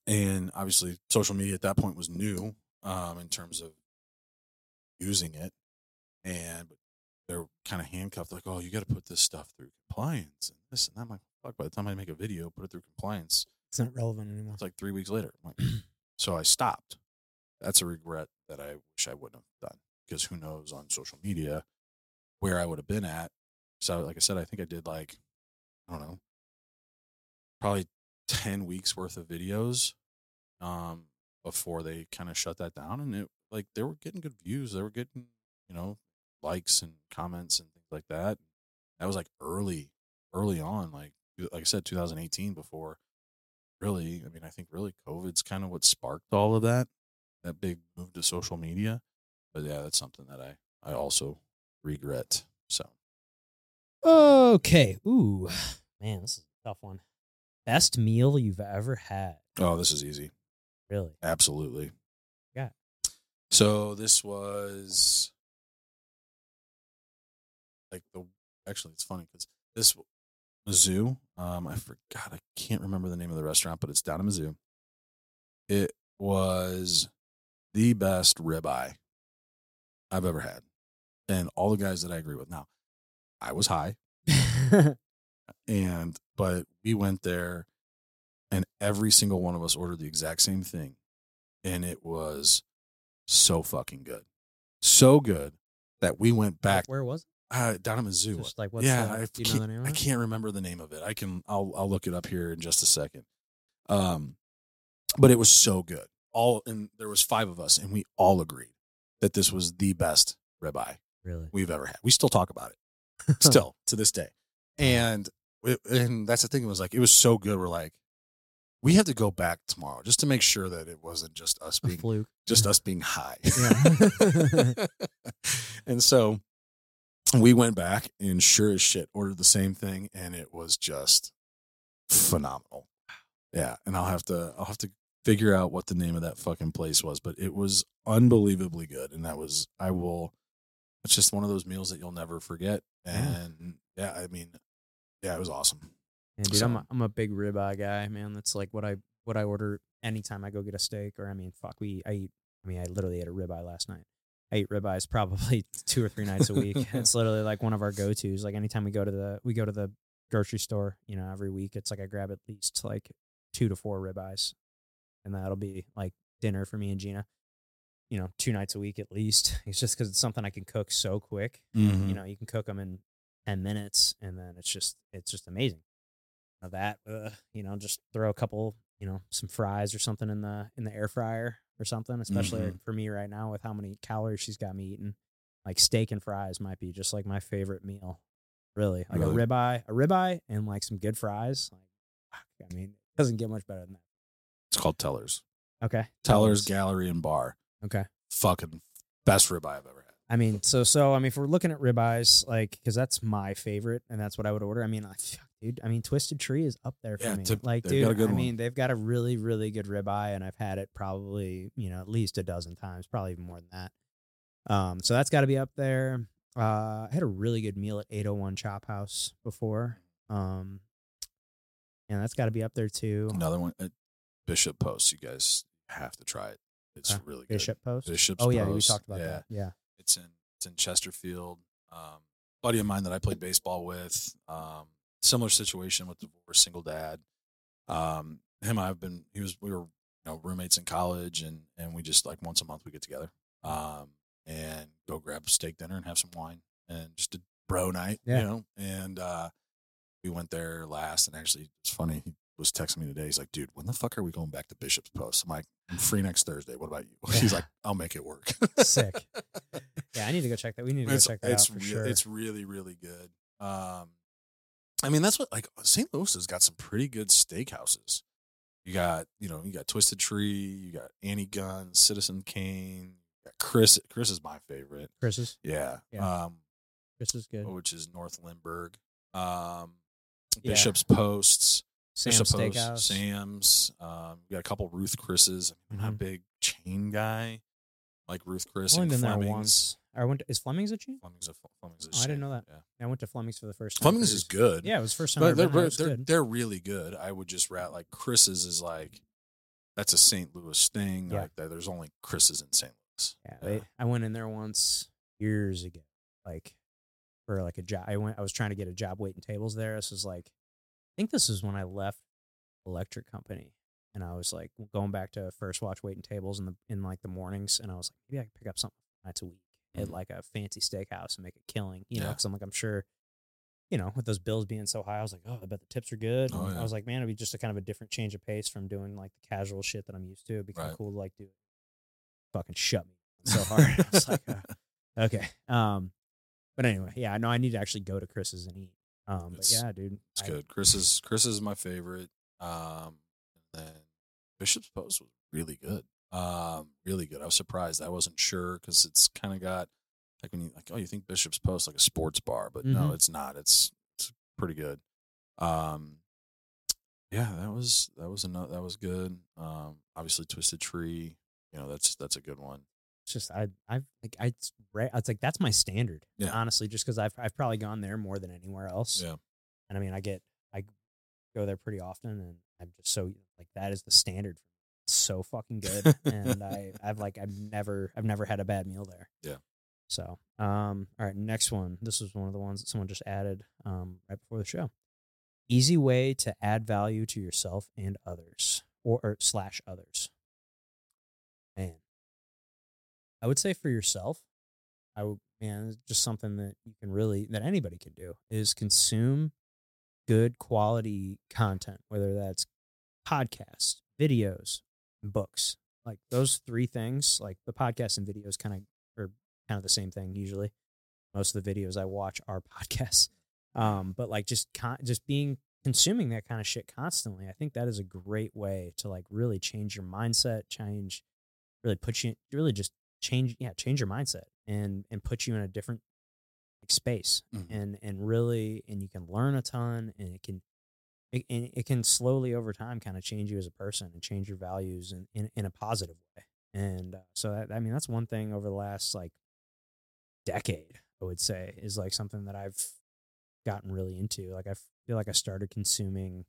And obviously, social media at that point was new um, in terms of using it. And they're kind of handcuffed, like, oh, you got to put this stuff through compliance and this and that. I'm like, fuck, by the time I make a video, put it through compliance, It's not relevant anymore. it's like three weeks later. I'm like, so I stopped. That's a regret that I wish I wouldn't have done, because who knows on social media where I would have been at. So, like I said, I think I did like, I don't know, probably ten weeks worth of videos um, before they kind of shut that down. And it, like, they were getting good views. They were getting, you know, likes and comments and things like that. That was like early, early on, like, like I said, two thousand eighteen, before really, I mean, I think really COVID's kind of what sparked all of that, that big move to social media. But yeah, that's something that I, I also regret. So. Okay. Ooh, man, this is a tough one. Best meal you've ever had? Oh, this is easy. Really? Absolutely. Yeah. So this was like the, actually, it's funny because this Mizzou, um, I forgot, I can't remember the name of the restaurant, but it's down in Mizzou. It was the best ribeye I've ever had. And all the guys that I agree with. Now, I was high. and, but we went there and every single one of us ordered the exact same thing. And it was so fucking good. So good that we went back. Where was it? Uh, down in Mizzou. Just like what's yeah, the, I, do you know can't, the name of I it? can't remember the name of it. I can, I'll, I'll look it up here in just a second. Um, but it was so good. All, and there was five of us, and we all agreed that this was the best ribeye Really? we've ever had. We still talk about it, still to this day. And it, and that's the thing. It was like, it was so good. We're like, we have to go back tomorrow just to make sure that it wasn't just us A being fluke. just us being high. Yeah. And so we went back and sure as shit ordered the same thing, and it was just phenomenal. Yeah, and I'll have to I'll have to figure out what the name of that fucking place was, but it was unbelievably good, and that was I will. It's just one of those meals that you'll never forget, and yeah, yeah I mean, yeah, it was awesome. Yeah, dude, So- I'm a, I'm a big ribeye guy, man. That's like what I what I order anytime I go get a steak, or I mean, fuck, we I eat. I mean, I literally ate a ribeye last night. I eat ribeyes probably two or three nights a week. It's literally like one of our go tos. Like anytime we go to the we go to the grocery store, you know, every week, it's like I grab at least like two to four ribeyes, and that'll be like dinner for me and Gina. You know, two nights a week at least. It's just because it's something I can cook so quick. Mhm. You know, you can cook them in ten minutes, and then it's just it's just amazing. Now that uh, you know, just throw a couple, you know, some fries or something in the in the air fryer or something. Especially Mhm. for me right now with how many calories she's got me eating. Like steak and fries might be just like my favorite meal. Really, like Really? a ribeye, a ribeye, and like some good fries. Like, fuck, I mean, it doesn't get much better than that. It's called Tellers. Okay, Tellers Gallery and Bar. Okay. Fucking best ribeye I've ever had. I mean, so so I mean, if we're looking at ribeyes, like, because that's my favorite, and that's what I would order. I mean, like, fuck, dude. I mean, Twisted Tree is up there for Yeah, me. to- like, they've dude, got a good I one. mean, they've got a really, really good ribeye, and I've had it probably, you know, at least a dozen times, probably even more than that. Um, so that's got to be up there. Uh, I had a really good meal at eight oh one Chop House before. Um, and that's got to be up there too. Another one at Bishop Post. You guys have to try it. It's Okay. really good. Bishop Post. Bishop's Oh yeah, we Post. talked about yeah. that. Yeah. It's in it's in Chesterfield. Um, buddy of mine that I played baseball with. Um, similar situation with divorce, single dad. Um, him, I've been. He was. We were, you know, roommates in college, and and we just like once a month we get together, um, and go grab a steak dinner and have some wine and just a bro night, Yeah. you know. And uh, we went there last, and actually it's funny. He was texting me today. He's like, "Dude, when the fuck are we going back to Bishop's Post?" I'm like, "I'm free next Thursday. What about you?" Yeah. He's like, "I'll make it work." Sick. Yeah, I need to go check that. We need to go it's check that it's out for rea- sure. it's really really good. Um, I mean that's what like Saint Louis has got some pretty good steakhouses. You got you know you got Twisted Tree, you got Annie Gunn, Citizen Kane, you got Chris. Chris is my favorite. Chris's. Yeah. Yeah. Um, Chris is good. which is North Lindbergh. Um, Yeah. Bishop's Posts. Sam's Bishop Post, Steakhouse. Sam's. Um, we got a couple Ruth Chris's. I'm not a Mhm. big chain guy like Ruth Chris I've only and been there Fleming's. once. I went. To, is Fleming's a chain? Fleming's a Fleming's a Oh, I didn't chain, know that. Yeah. I went to Fleming's for the first time. Fleming's for is years. good. Yeah, it was the first time. But I've they're, been there. It they're, was they're, good. they're really good. I would just rat like Chris's is like that's a Saint Louis thing. Yeah. Like that, there's only Chris's in Saint Louis. Yeah, they, I went in there once years ago, like for like a job. I went. I was trying to get a job waiting tables there. This was like, I think this is when I left electric company, and I was like going back to first watch waiting tables in the in like the mornings, and I was like, maybe I could pick up something nights a week at like a fancy steakhouse and make a killing, you know? Yeah. Because I'm like, I'm sure, you know, with those bills being so high, I was like, oh, I bet the tips are good. Oh, yeah. I was like, man, it'd be just a kind of a different change of pace from doing like the casual shit that I'm used to. It'd be kind Right. of cool to like do. Fucking shut me so hard. I was like, uh, okay. Um, but anyway, yeah, no, I need to actually go to Chris's and eat. Um, but It's- yeah, dude, It's I- good. Chris is Chris is my favorite. Um, and then Bishop's Post was really good. Um, really good. I was surprised. I wasn't sure because it's kind of got like when you like, oh, you think Bishop's Post like a sports bar, but no, Mhm. it's not. It's it's pretty good. Um, yeah, that was that was another that was good. Um, obviously Twisted Tree. You know, that's that's a good one. It's just I I've like I it's, ra- it's like that's my standard. Yeah. Honestly, just because I've I've probably gone there more than anywhere else. Yeah. And I mean, I get I go there pretty often, and I'm just so like that is the standard. It's so fucking good, and I I've like I've never I've never had a bad meal there. Yeah. So um all right, next one. This was one of the ones that someone just added um right before the show. Easy way to add value to yourself and others, or, or slash others. Man, I would say for yourself, I would, man, it's just something that you can really, that anybody can do is consume good quality content, whether that's podcasts, videos, and books. Like those three things, like the podcasts and videos kind of are kind of the same thing usually. Most of the videos I watch are podcasts. Um, but like just con- just being consuming that kind of shit constantly, I think that is a great way to like really change your mindset, change, really put you, really just change, yeah, change your mindset and and put you in a different like, space, Mhm. and and really, and you can learn a ton, and it can, it, and it can slowly over time kind of change you as a person and change your values in in, in a positive way. And uh, so that, I mean, that's one thing over the last like decade, I would say, is like something that I've gotten really into. Like I feel like I started consuming,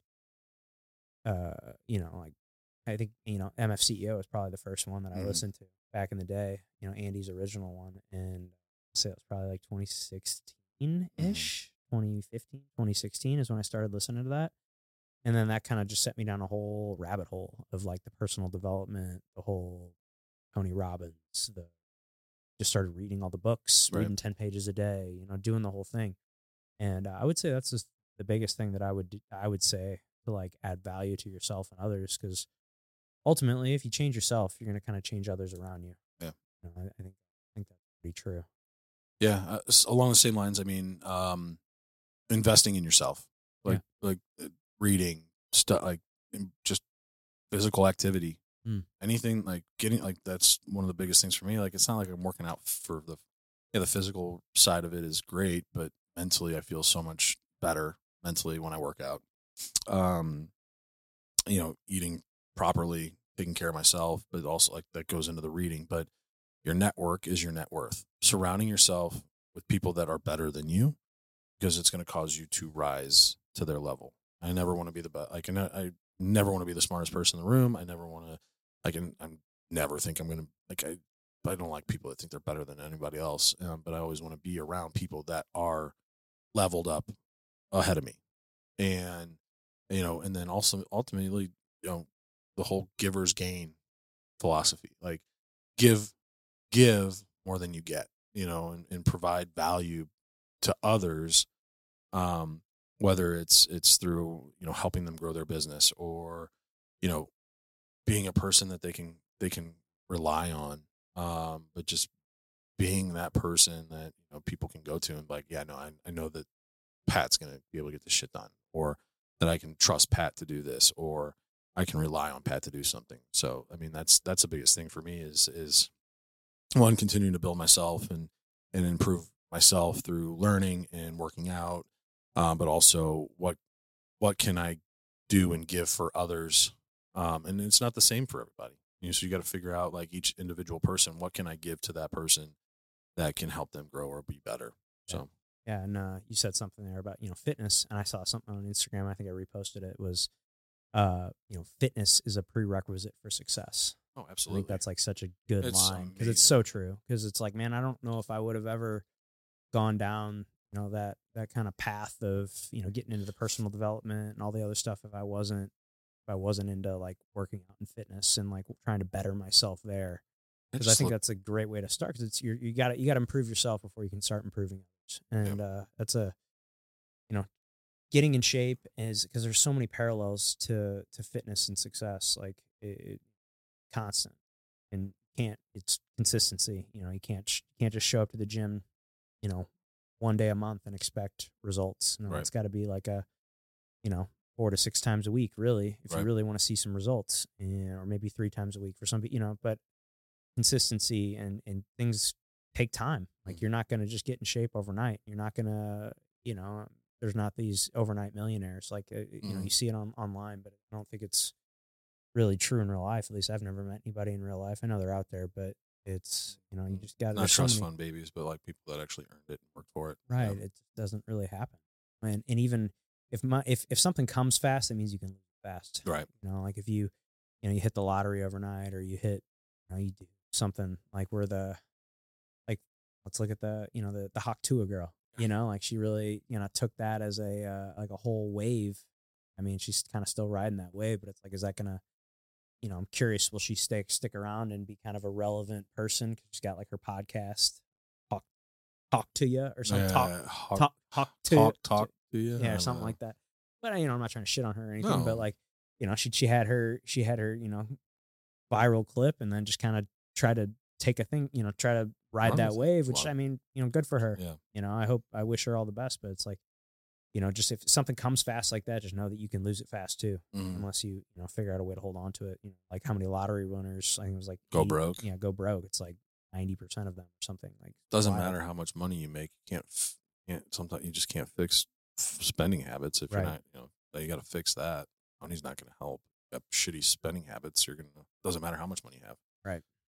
uh, you know, like I think you know M F C E O is probably the first one that I Mhm. listened to back in the day. You know, Andy's original one, and I'd say it was probably like twenty sixteen ish, twenty fifteen, twenty sixteen is when I started listening to that. And then that kind of just set me down a whole rabbit hole of like the personal development, the whole Tony Robbins, the just started reading all the books, Right. reading ten pages a day, you know, doing the whole thing. And uh, I would say that's just the biggest thing that I would do, I would say to like add value to yourself and others, because ultimately, if you change yourself, you're going to kind of change others around you. Yeah. You know, I, I think I think that's pretty true. Yeah, uh, s- along the same lines. I mean, um, investing in yourself, like like uh, reading stuff, like in just physical activity, Mm. anything like getting like that's one of the biggest things for me. Like it's not like I'm working out for the yeah the physical side of it is great, but mentally I feel so much better mentally when I work out. Um, you know, eating properly, taking care of myself, but also like that goes into the reading. But your network is your net worth. Surrounding yourself with people that are better than you, because it's going to cause you to rise to their level. I never want to be the best. Like, I, ne- I never want to be the smartest person in the room. I never want to, I can, I'm never think I'm going to, like, I, I don't like people that think they're better than anybody else. Um, but I always want to be around people that are leveled up ahead of me. And, you know, and then also ultimately, you know, the whole giver's gain philosophy, like give, give more than you get, you know, and, and provide value to others. Um, whether it's, it's through, you know, helping them grow their business, or, you know, being a person that they can, they can rely on. Um, but just being that person that, you know, people can go to and like, yeah, no, I, I know that Pat's going to be able to get this shit done, or that I can trust Pat to do this, or I can rely on Pat to do something. So, I mean, that's, that's the biggest thing for me is, is one, continuing to build myself and, and improve myself through learning and working out. Um, but also what, what can I do and give for others? Um, and it's not the same for everybody. You know, so you got to figure out like each individual person, what can I give to that person that can help them grow or be better? So, Yeah, and uh, you said something there about, you know, fitness, and I saw something on Instagram. I think I reposted it. It was uh, you know, fitness is a prerequisite for success. Oh, I absolutely. think that's like such a good It's line because it's amazing. so true. Because it's like, man, I don't know if I would have ever gone down, you know, that that kind of path of, you know, getting into the personal development and all the other stuff if I wasn't if I wasn't into like working out and fitness and like trying to better myself there. It Because I just think look, that's a great way to start. Because it's you're, you got to you got to improve yourself before you can start improving others, yeah, and uh, that's a you know getting in shape is because there's so many parallels to to fitness and success. Like it, it constant and can't it's consistency. You know, you can't sh- can't just show up to the gym, you know, one day a month and expect results. You know, right, it's got to be like a you know four to six times a week, really, if you right. really want to see some results, and, or maybe three times a week for some people. You know, but consistency and and things take time. Like Mm. you're not going to just get in shape overnight. You're not going to, you know, there's not these overnight millionaires. Like uh, you know, Mm. you see it on online, but I don't think it's really true in real life. At least I've never met anybody in real life. I know they're out there, but it's you know, you just got Not there's so trust many fund babies, but like people that actually earned it and worked for it. Yeah. right. It doesn't really happen. And and even if my if if something comes fast, that means you can lose fast. Right. You know, like if you you know you hit the lottery overnight or you hit you know you do something like where the like let's look at the you know the the Haktua girl, you know, like she really you know took that as a uh, like a whole wave. I mean, she's kind of still riding that wave, but it's like, is that gonna you know I'm curious, will she stick stick around and be kind of a relevant person? 'Cause she's got like her podcast, talk talk to you or something, talk Yeah. Hawk, talk talk to, talk, to talk to you. yeah, I or don't something know. like that. But you know, I'm not trying to shit on her or anything, but No. like you know, she she had her she had her you know viral clip and then just kind of try to take a thing, you know, try to ride Run that with it. wave, which Love I it. mean, you know, good for her. Yeah. You know, I hope, I wish her all the best, but it's like, you know, just if something comes fast like that, just know that you can lose it fast too, Mm. unless you, you know, figure out a way to hold on to it. You know, like how many lottery winners, I think it was like, Go eighty broke. Yeah, go broke. It's like ninety percent of them or something like Doesn't wild. matter how much money you make. You can't. f- Can't. Sometimes you just can't fix f- spending habits if Right. you're not. You know, you got to fix that. Money's not going to help. You got shitty spending habits. You're gonna. Doesn't matter how much money you have. Right.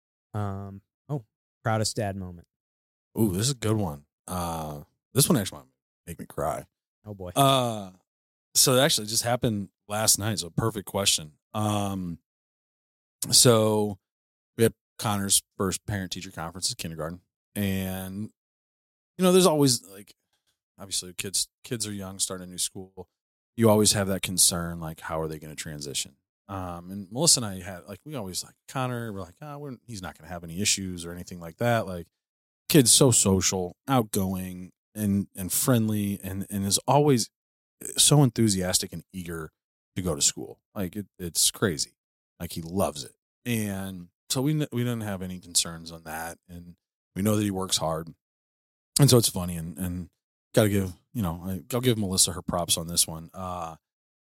Um, oh, proudest dad moment. Ooh, this is a good one. Uh, this one actually might make me cry. Oh boy. Uh, so it actually just happened last night. So perfect question. Um, so we had Connor's first parent teacher conference at kindergarten, and you know, there's always like, obviously, kids kids are young, starting a new school. You always have that concern, like, how are they going to transition? Um, and Melissa and I had like, we always like Connor. We're like, oh, we're, he's not going to have any issues or anything like that. Like, kid's so social, outgoing, and and friendly, and and is always so enthusiastic and eager to go to school. Like it, it's crazy. Like he loves it, and so we we didn't have any concerns on that, and we know that he works hard, and so it's funny, and and got to give you know I, I'll give Melissa her props on this one. Uh,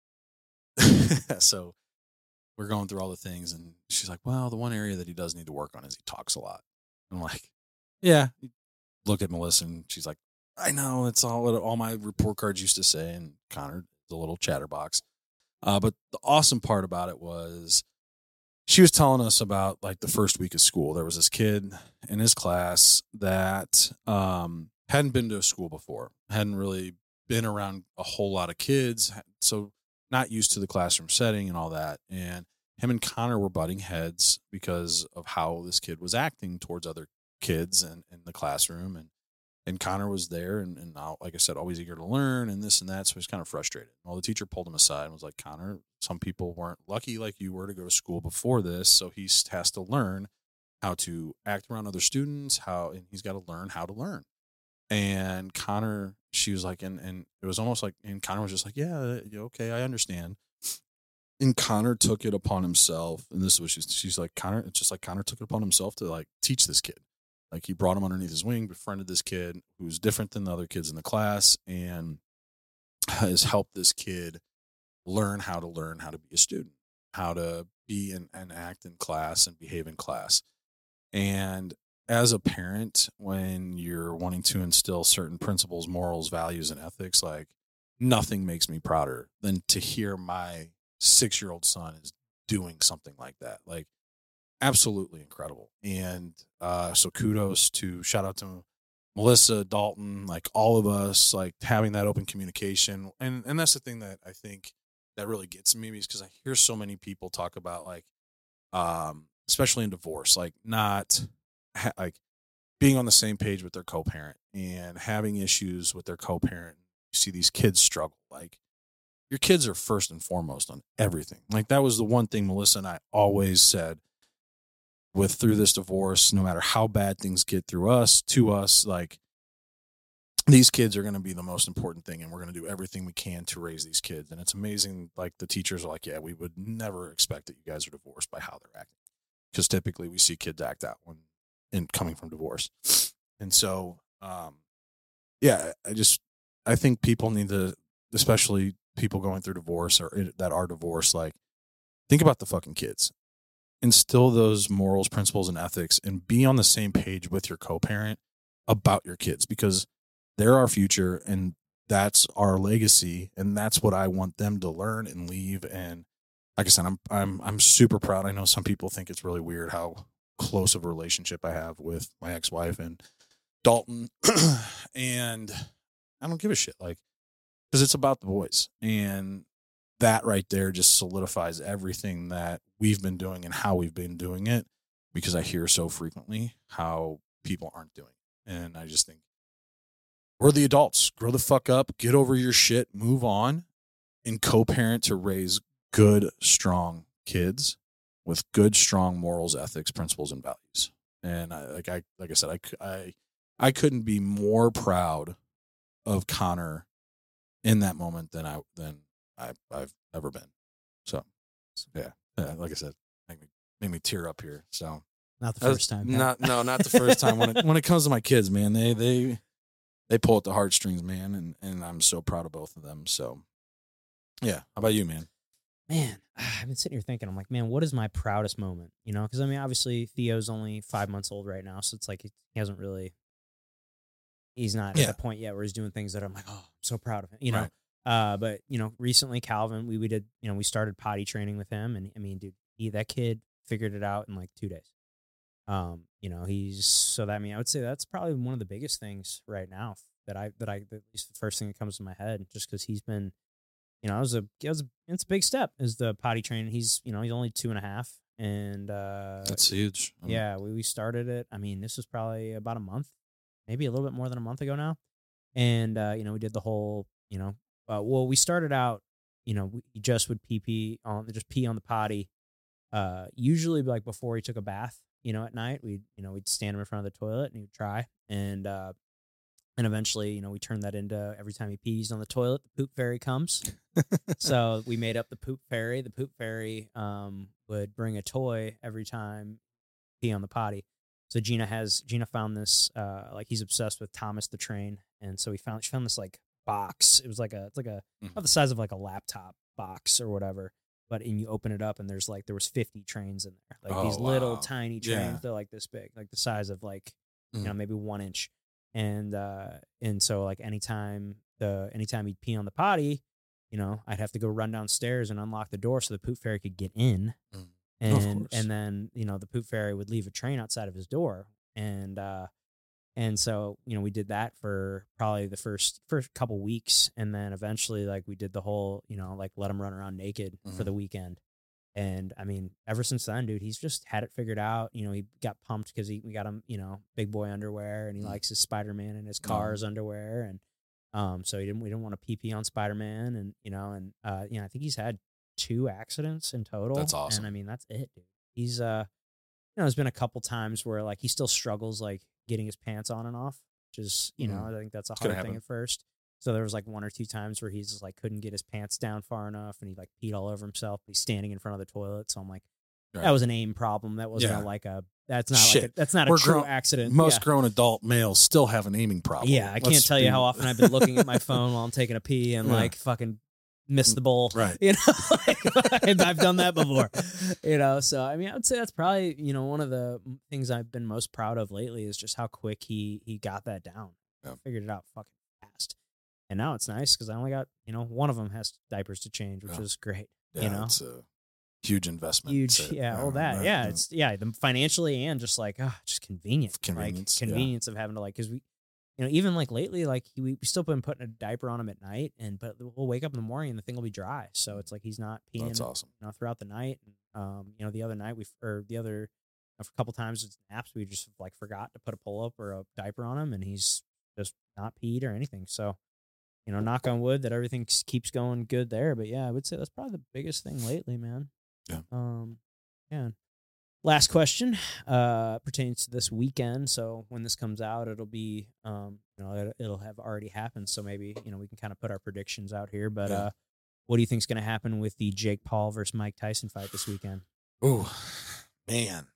so we're going through all the things, and she's like, "Well, the one area that he does need to work on is he talks a lot." I'm like, "Yeah." Look at Melissa, and she's like, I know, it's all what all my report cards used to say. And Connor, the little chatterbox. Uh, but the awesome part about it was she was telling us about like the first week of school. There was this kid in his class that um, hadn't been to a school before, hadn't really been around a whole lot of kids, so not used to the classroom setting and all that. And him and Connor were butting heads because of how this kid was acting towards other kids and in the classroom. And and Connor was there and, and like I said, always eager to learn and this and that. So he was kind of frustrated. Well, the teacher pulled him aside and was like, Connor, some people weren't lucky like you were to go to school before this. So he has to learn how to act around other students, how, and he's got to learn how to learn. And Connor, she was like, and, and it was almost like, and Connor was just like, yeah, okay, I understand. And Connor took it upon himself. And this is what she's, she's like, Connor, it's just like Connor took it upon himself to like teach this kid. Like he brought him underneath his wing, befriended this kid who's different than the other kids in the class, and has helped this kid learn how to learn how to be a student, how to be and, and act in class and behave in class. And as a parent, when you're wanting to instill certain principles, morals, values, and ethics, like nothing makes me prouder than to hear my six-year-old son is doing something like that. Like, absolutely incredible. And uh, so kudos to, shout out to Melissa, Dalton, like all of us, like having that open communication. And and that's the thing that I think that really gets me because I hear so many people talk about like, um, especially in divorce, like not ha- like being on the same page with their co-parent and having issues with their co-parent. You see these kids struggle. Like your kids are first and foremost on everything. Like that was the one thing Melissa and I always said with through this divorce, no matter how bad things get through us, to us, like these kids are going to be the most important thing. And we're going to do everything we can to raise these kids. And it's amazing. Like the teachers are like, yeah, we would never expect that you guys are divorced by how they're acting. Because typically we see kids act out when in coming from divorce. And so, um, yeah, I just, I think people need to, especially people going through divorce or that are divorced, like think about the fucking kids. Instill those morals, principles, and ethics, and be on the same page with your co-parent about your kids because they're our future and that's our legacy. And that's what I want them to learn and leave. And like I said, I'm, I'm, I'm super proud. I know some people think it's really weird how close of a relationship I have with my ex-wife and Dalton. And I don't give a shit. Like, cause it's about the boys and that right there just solidifies everything that we've been doing and how we've been doing it because I hear so frequently how people aren't doing it. And I just think we're the adults. Grow the fuck up, get over your shit, move on, and co-parent to raise good, strong kids with good, strong morals, ethics, principles, and values. And I, like I like I said, I, I, I couldn't be more proud of Connor in that moment than I than I, I've ever been. So, yeah, yeah like I said, make me, made me tear up here. So, not the first time. Pat. Not no, not the first time. When it when it comes to my kids, man, they they they pull at the heartstrings, man, and and I'm so proud of both of them. So, yeah. How about you, man? Man, I've been sitting here thinking, I'm like, man, what is my proudest moment? You know, because I mean, obviously Theo's only five months old right now, so it's like he hasn't really, he's not Yeah. at a point yet where he's doing things that I'm like, oh, I'm so proud of him, you know. Right. Uh, but you know, recently Calvin, we we did, you know, we started potty training with him, and I mean, dude, he that kid figured it out in like two days. Um, you know, he's so that I mean, I would say that's probably one of the biggest things right now that I that I at least the first thing that comes to my head, just because he's been. You know, it was a, it was a, it's a big step is the potty training. He's, you know, he's only two and a half and, uh, That's huge. Um, yeah, we, we started it. I mean, this was probably about a month, maybe a little bit more than a month ago now. And, uh, you know, we did the whole, you know, uh, well, we started out, you know, we just would pee pee on, just pee on the potty. Uh, usually like before he took a bath, you know, at night, we'd, you know, we'd stand him in front of the toilet and he would try. And, uh, And eventually, you know, we turned that into every time he pees on the toilet, the poop fairy comes. So we made up the poop fairy. The poop fairy um, would bring a toy every time pee on the potty. So Gina has Gina found this uh, like he's obsessed with Thomas the Train, and so we found she found this like box. It was like a it's like a Mhm. about the size of like a laptop box or whatever. But and you open it up and there's like there was fifty trains in there, like Oh, these little wow. tiny trains. Yeah. They're like this big, like the size of like Mhm. you know maybe one inch. And uh, and so like anytime the anytime he'd pee on the potty, you know, I'd have to go run downstairs and unlock the door so the poop fairy could get in. Mm. And Of course. and then, you know, the poop fairy would leave a train outside of his door. And uh and so, you know, we did that for probably the first first couple weeks, and then eventually like we did the whole, you know, like let him run around naked for Mhm. the weekend. And I mean, ever since then, dude, he's just had it figured out. You know, he got pumped because he we got him, you know, big boy underwear, and he Mm. likes his Spider-Man and his Oh. Cars underwear, and um, so he didn't we didn't want to pee pee on Spider-Man, and you know, and uh, you know, I think he's had two accidents in total. That's awesome. And I mean, that's it, dude. He's uh, you know, there's been a couple times where like he still struggles like getting his pants on and off, which is you know, Mhm. I think that's a It's gonna hard thing happen. at first. So there was like one or two times where he's just like couldn't get his pants down far enough, and he like peed all over himself. He's standing in front of the toilet, so I'm like, Right. that was an aim problem. That wasn't Yeah. a, like a. That's not Shit. like a, that's not a We're true grown- accident. Most yeah. grown adult males still have an aiming problem. Yeah, I can't Let's tell you be- how often I've been looking at my phone while I'm taking a pee and Yeah. like fucking miss the bowl. Right. You know, like, and I've done that before. You know, so I mean, I would say that's probably you know one of the things I've been most proud of lately is just how quick he he got that down. Yeah. Figured it out fucking fast. And now it's nice because I only got you know one of them has diapers to change, which Yeah. is great. Yeah, you know, it's a huge investment. huge, It's a- yeah, all that, yeah, it's yeah, the financially and just like oh, just convenient, Convenience, like yeah. convenience of having to like because we you know, even like lately, like he, we still been putting a diaper on him at night, and but we'll wake up in the morning and the thing will be dry. So it's like he's not peeing. That's awesome. You know, throughout the night. And, um, you know, the other night we or the other a couple times it's naps we just like forgot to put a pull up or a diaper on him, and he's just not peed or anything. So, you know, knock on wood that everything keeps going good there. But yeah, I would say that's probably the biggest thing lately, man. Yeah. Um. Yeah. Last question uh, pertains to this weekend. So when this comes out, it'll be, um, you know, it, it'll have already happened. So maybe, you know, we can kind of put our predictions out here. But Yeah. uh, what do you think is going to happen with the Jake Paul versus Mike Tyson fight this weekend? Oh, man.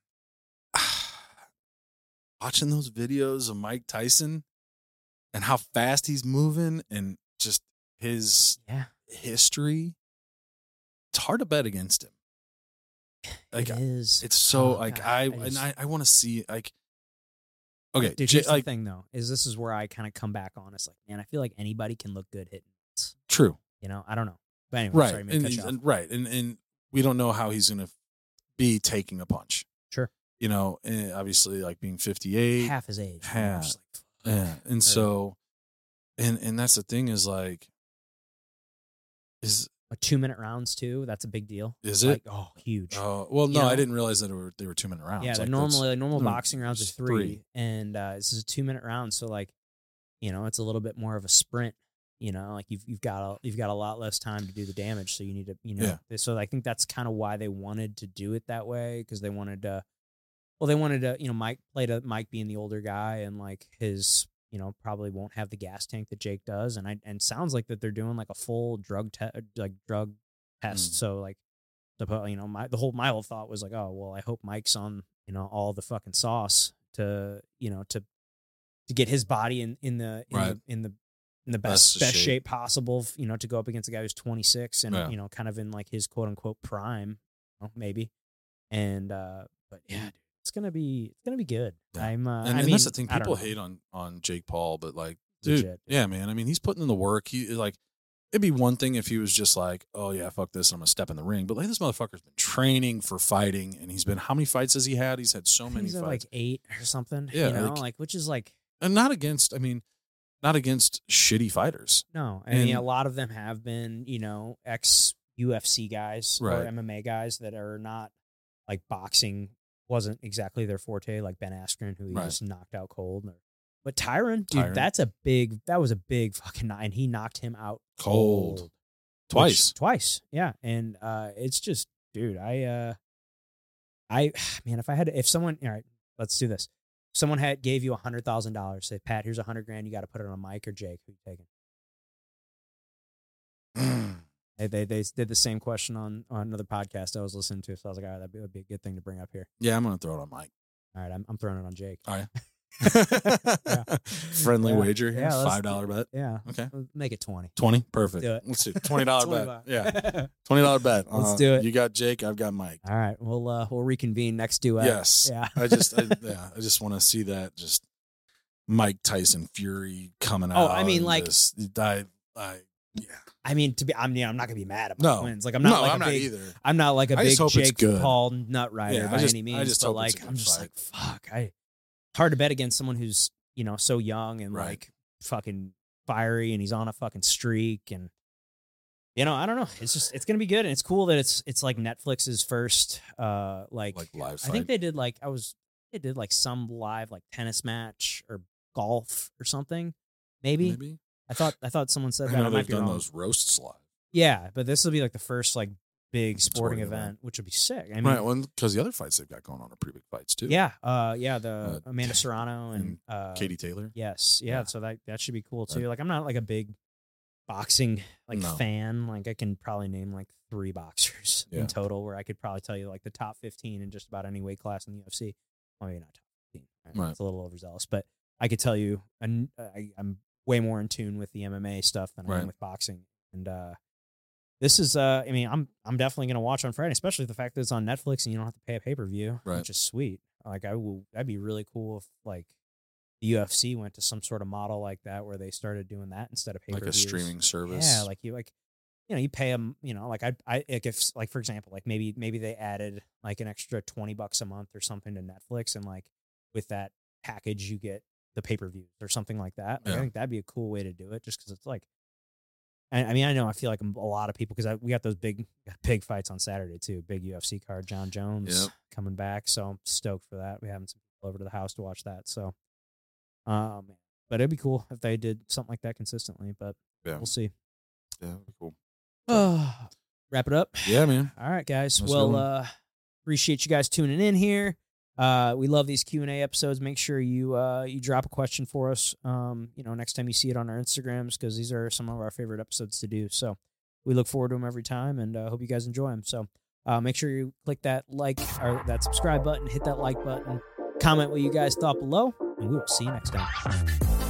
Watching those videos of Mike Tyson and how fast he's moving and just his Yeah, history, it's hard to bet against him. Like, it is. It's so Oh, like God, I, I and just- I, I want to see like okay, Dude, J- here's like the thing, though, is this is where I kind of come back on. It's like, man, I feel like anybody can look good hitting this. true, You know, I don't know. But anyway, right, sorry, and, I mean, cut you and- off. and- right, and and we don't know how he's gonna be taking a punch. Sure. You know, and obviously, like being fifty-eight, half his age. man. half. I'm just like, yeah, and so, and and that's the thing is like, is like two minute rounds too. That's a big deal. is it? Like, oh, huge. Oh well, no, You know? I didn't realize that it were, they were two minute rounds. Yeah, like, they're that's- normally like, normal no, boxing rounds are it's three, three. and uh, this is a two minute round. So like, you know, it's a little bit more of a sprint. You know, like you've you've got a you've got a lot less time to do the damage. So you need to, you know, so I think that's kind of why they wanted to do it that way, because they wanted to. Well, they wanted to, you know, Mike played a Mike being the older guy, and like his, you know, probably won't have the gas tank that Jake does, and I and it sounds like that they're doing like a full drug test, like drug test. Mm. So like, the you know, my the whole my whole thought was like, oh well, I hope Mike's on, you know, all the fucking sauce to, you know, to to get his body in in the in Right. the in the in the Best best best shape. shape possible, you know, to go up against a guy who's twenty-six and Yeah. you know, kind of in like his quote unquote prime, you know, maybe. And uh but yeah, dude, it's gonna be it's gonna be good. Yeah. I'm uh, And, I and mean, that's the thing. I don't People know. hate on on Jake Paul, but like, dude, Legit. yeah, man. I mean, he's putting in the work. He like, it'd be one thing if he was just like, oh yeah, fuck this, I'm gonna step in the ring. But like, this motherfucker's been training for fighting, and he's been how many fights has he had? He's had so I think many he's at, fights, like eight or something. Yeah, You know, like- like which is like and not against. I mean, not against shitty fighters. no. I mean, And- a lot of them have been, you know, ex U F C guys or Right. M M A guys that are not like boxing wasn't exactly their forte, like Ben Askren, who he Right. just knocked out cold. Or, but Tyron, dude, Tyron. that's a big, that was a big fucking night, and he knocked him out Cold. cold. Twice. Which- twice, yeah. And uh, it's just, dude, I, uh, I, man, if I had, to, if someone, all right, let's do this. Someone had gave you a hundred thousand dollars. Say, Pat, here's a hundred grand. You got to put it on Mike or Jake. Who you taking? They, they they did the same question on, on another podcast I was listening to. So I was like, all right, that'd be, that'd be a good thing to bring up here. Yeah, I'm gonna throw it on Mike. All right, I'm I'm throwing it on Jake. All right. Yeah. Friendly Yeah. wager here. Yeah, let's- Five dollar bet. Yeah, Okay. make it twenty. Twenty. Perfect. Do it. Let's do twenty dollar bet. bucks. Yeah. Twenty dollar bet. Let's Uh, do it. You got Jake. I've got Mike. All right, we'll uh, we'll reconvene next duet. Yes. Yeah. I just, I, yeah, I just want to see that just Mike Tyson Fury coming out. Oh, I mean, and like- just, I, I, yeah. I mean, to be, I'm, you know, I'm not gonna be mad about No. wins. Like, I'm not no, like I'm a not big, either. I'm not like a I big just hope it's Jake good. Paul nut rider Yeah, I by just- any I means. just but hope it's like, a I'm good just fight. like, fuck. I it's hard to bet against someone who's, you know, so young and Right. like fucking fiery, and he's on a fucking streak, and you know, I don't know. It's just, it's gonna be good, and it's cool that it's it's like Netflix's first, uh, like, Like live I fight. think they did like I was they did like some live like tennis match or golf or something. Maybe, Maybe. I thought I thought someone said I that. I know might they've be done wrong. those roasts live. Yeah, but this will be like the first like big sporting, Sporting event, event. which would be sick. I mean, right. Well, because the other fights they've got going on are pretty big fights too. yeah, uh, yeah, the Uh, Amanda Serrano and, uh, Katie Taylor. Yes, yeah, Yeah. so that that should be cool Right. too. Like, I'm not like a big boxing like No. fan. Like, I can probably name like three boxers Yeah. in total, where I could probably tell you like the top fifteen in just about any weight class in the U F C. Well, maybe not top fifteen. Right? Right. It's a little overzealous, but I could tell you, and I, I'm way more in tune with the M M A stuff than I Right. am with boxing. And uh, this is, uh, I mean, I'm I'm definitely gonna watch on Friday, especially the fact that it's on Netflix and you don't have to pay a pay per view, Right. which is sweet. Like, I will, that'd be really cool if like the U F C went to some sort of model like that, where they started doing that instead of pay per Like views. a streaming service. Yeah, like you like, you know, you pay them. You know, like I, I like if like for example, like maybe maybe they added like an extra twenty bucks a month or something to Netflix, and like with that package you get the pay per view or something like that. Like, Yeah. I think that'd be a cool way to do it, just because it's like. I, I mean, I know I feel like a lot of people because we got those big big fights on Saturday too. Big U F C card, John Jones Yep. coming back, so I'm stoked for that. We having some people over to the house to watch that. So, um, but it'd be cool if they did something like that consistently. But Yeah. we'll see. Yeah, that'd be cool. Wrap it up. Yeah, man. All right, guys. Let's well, go. uh, appreciate you guys tuning in here. Uh, we love these Q and A episodes. Make sure you uh, you drop a question for us. Um, you know, next time you see it on our Instagrams, because these are some of our favorite episodes to do. So we look forward to them every time, and uh, hope you guys enjoy them. So uh, make sure you click that like or that subscribe button, hit that like button, comment what you guys thought below, and we will see you next time.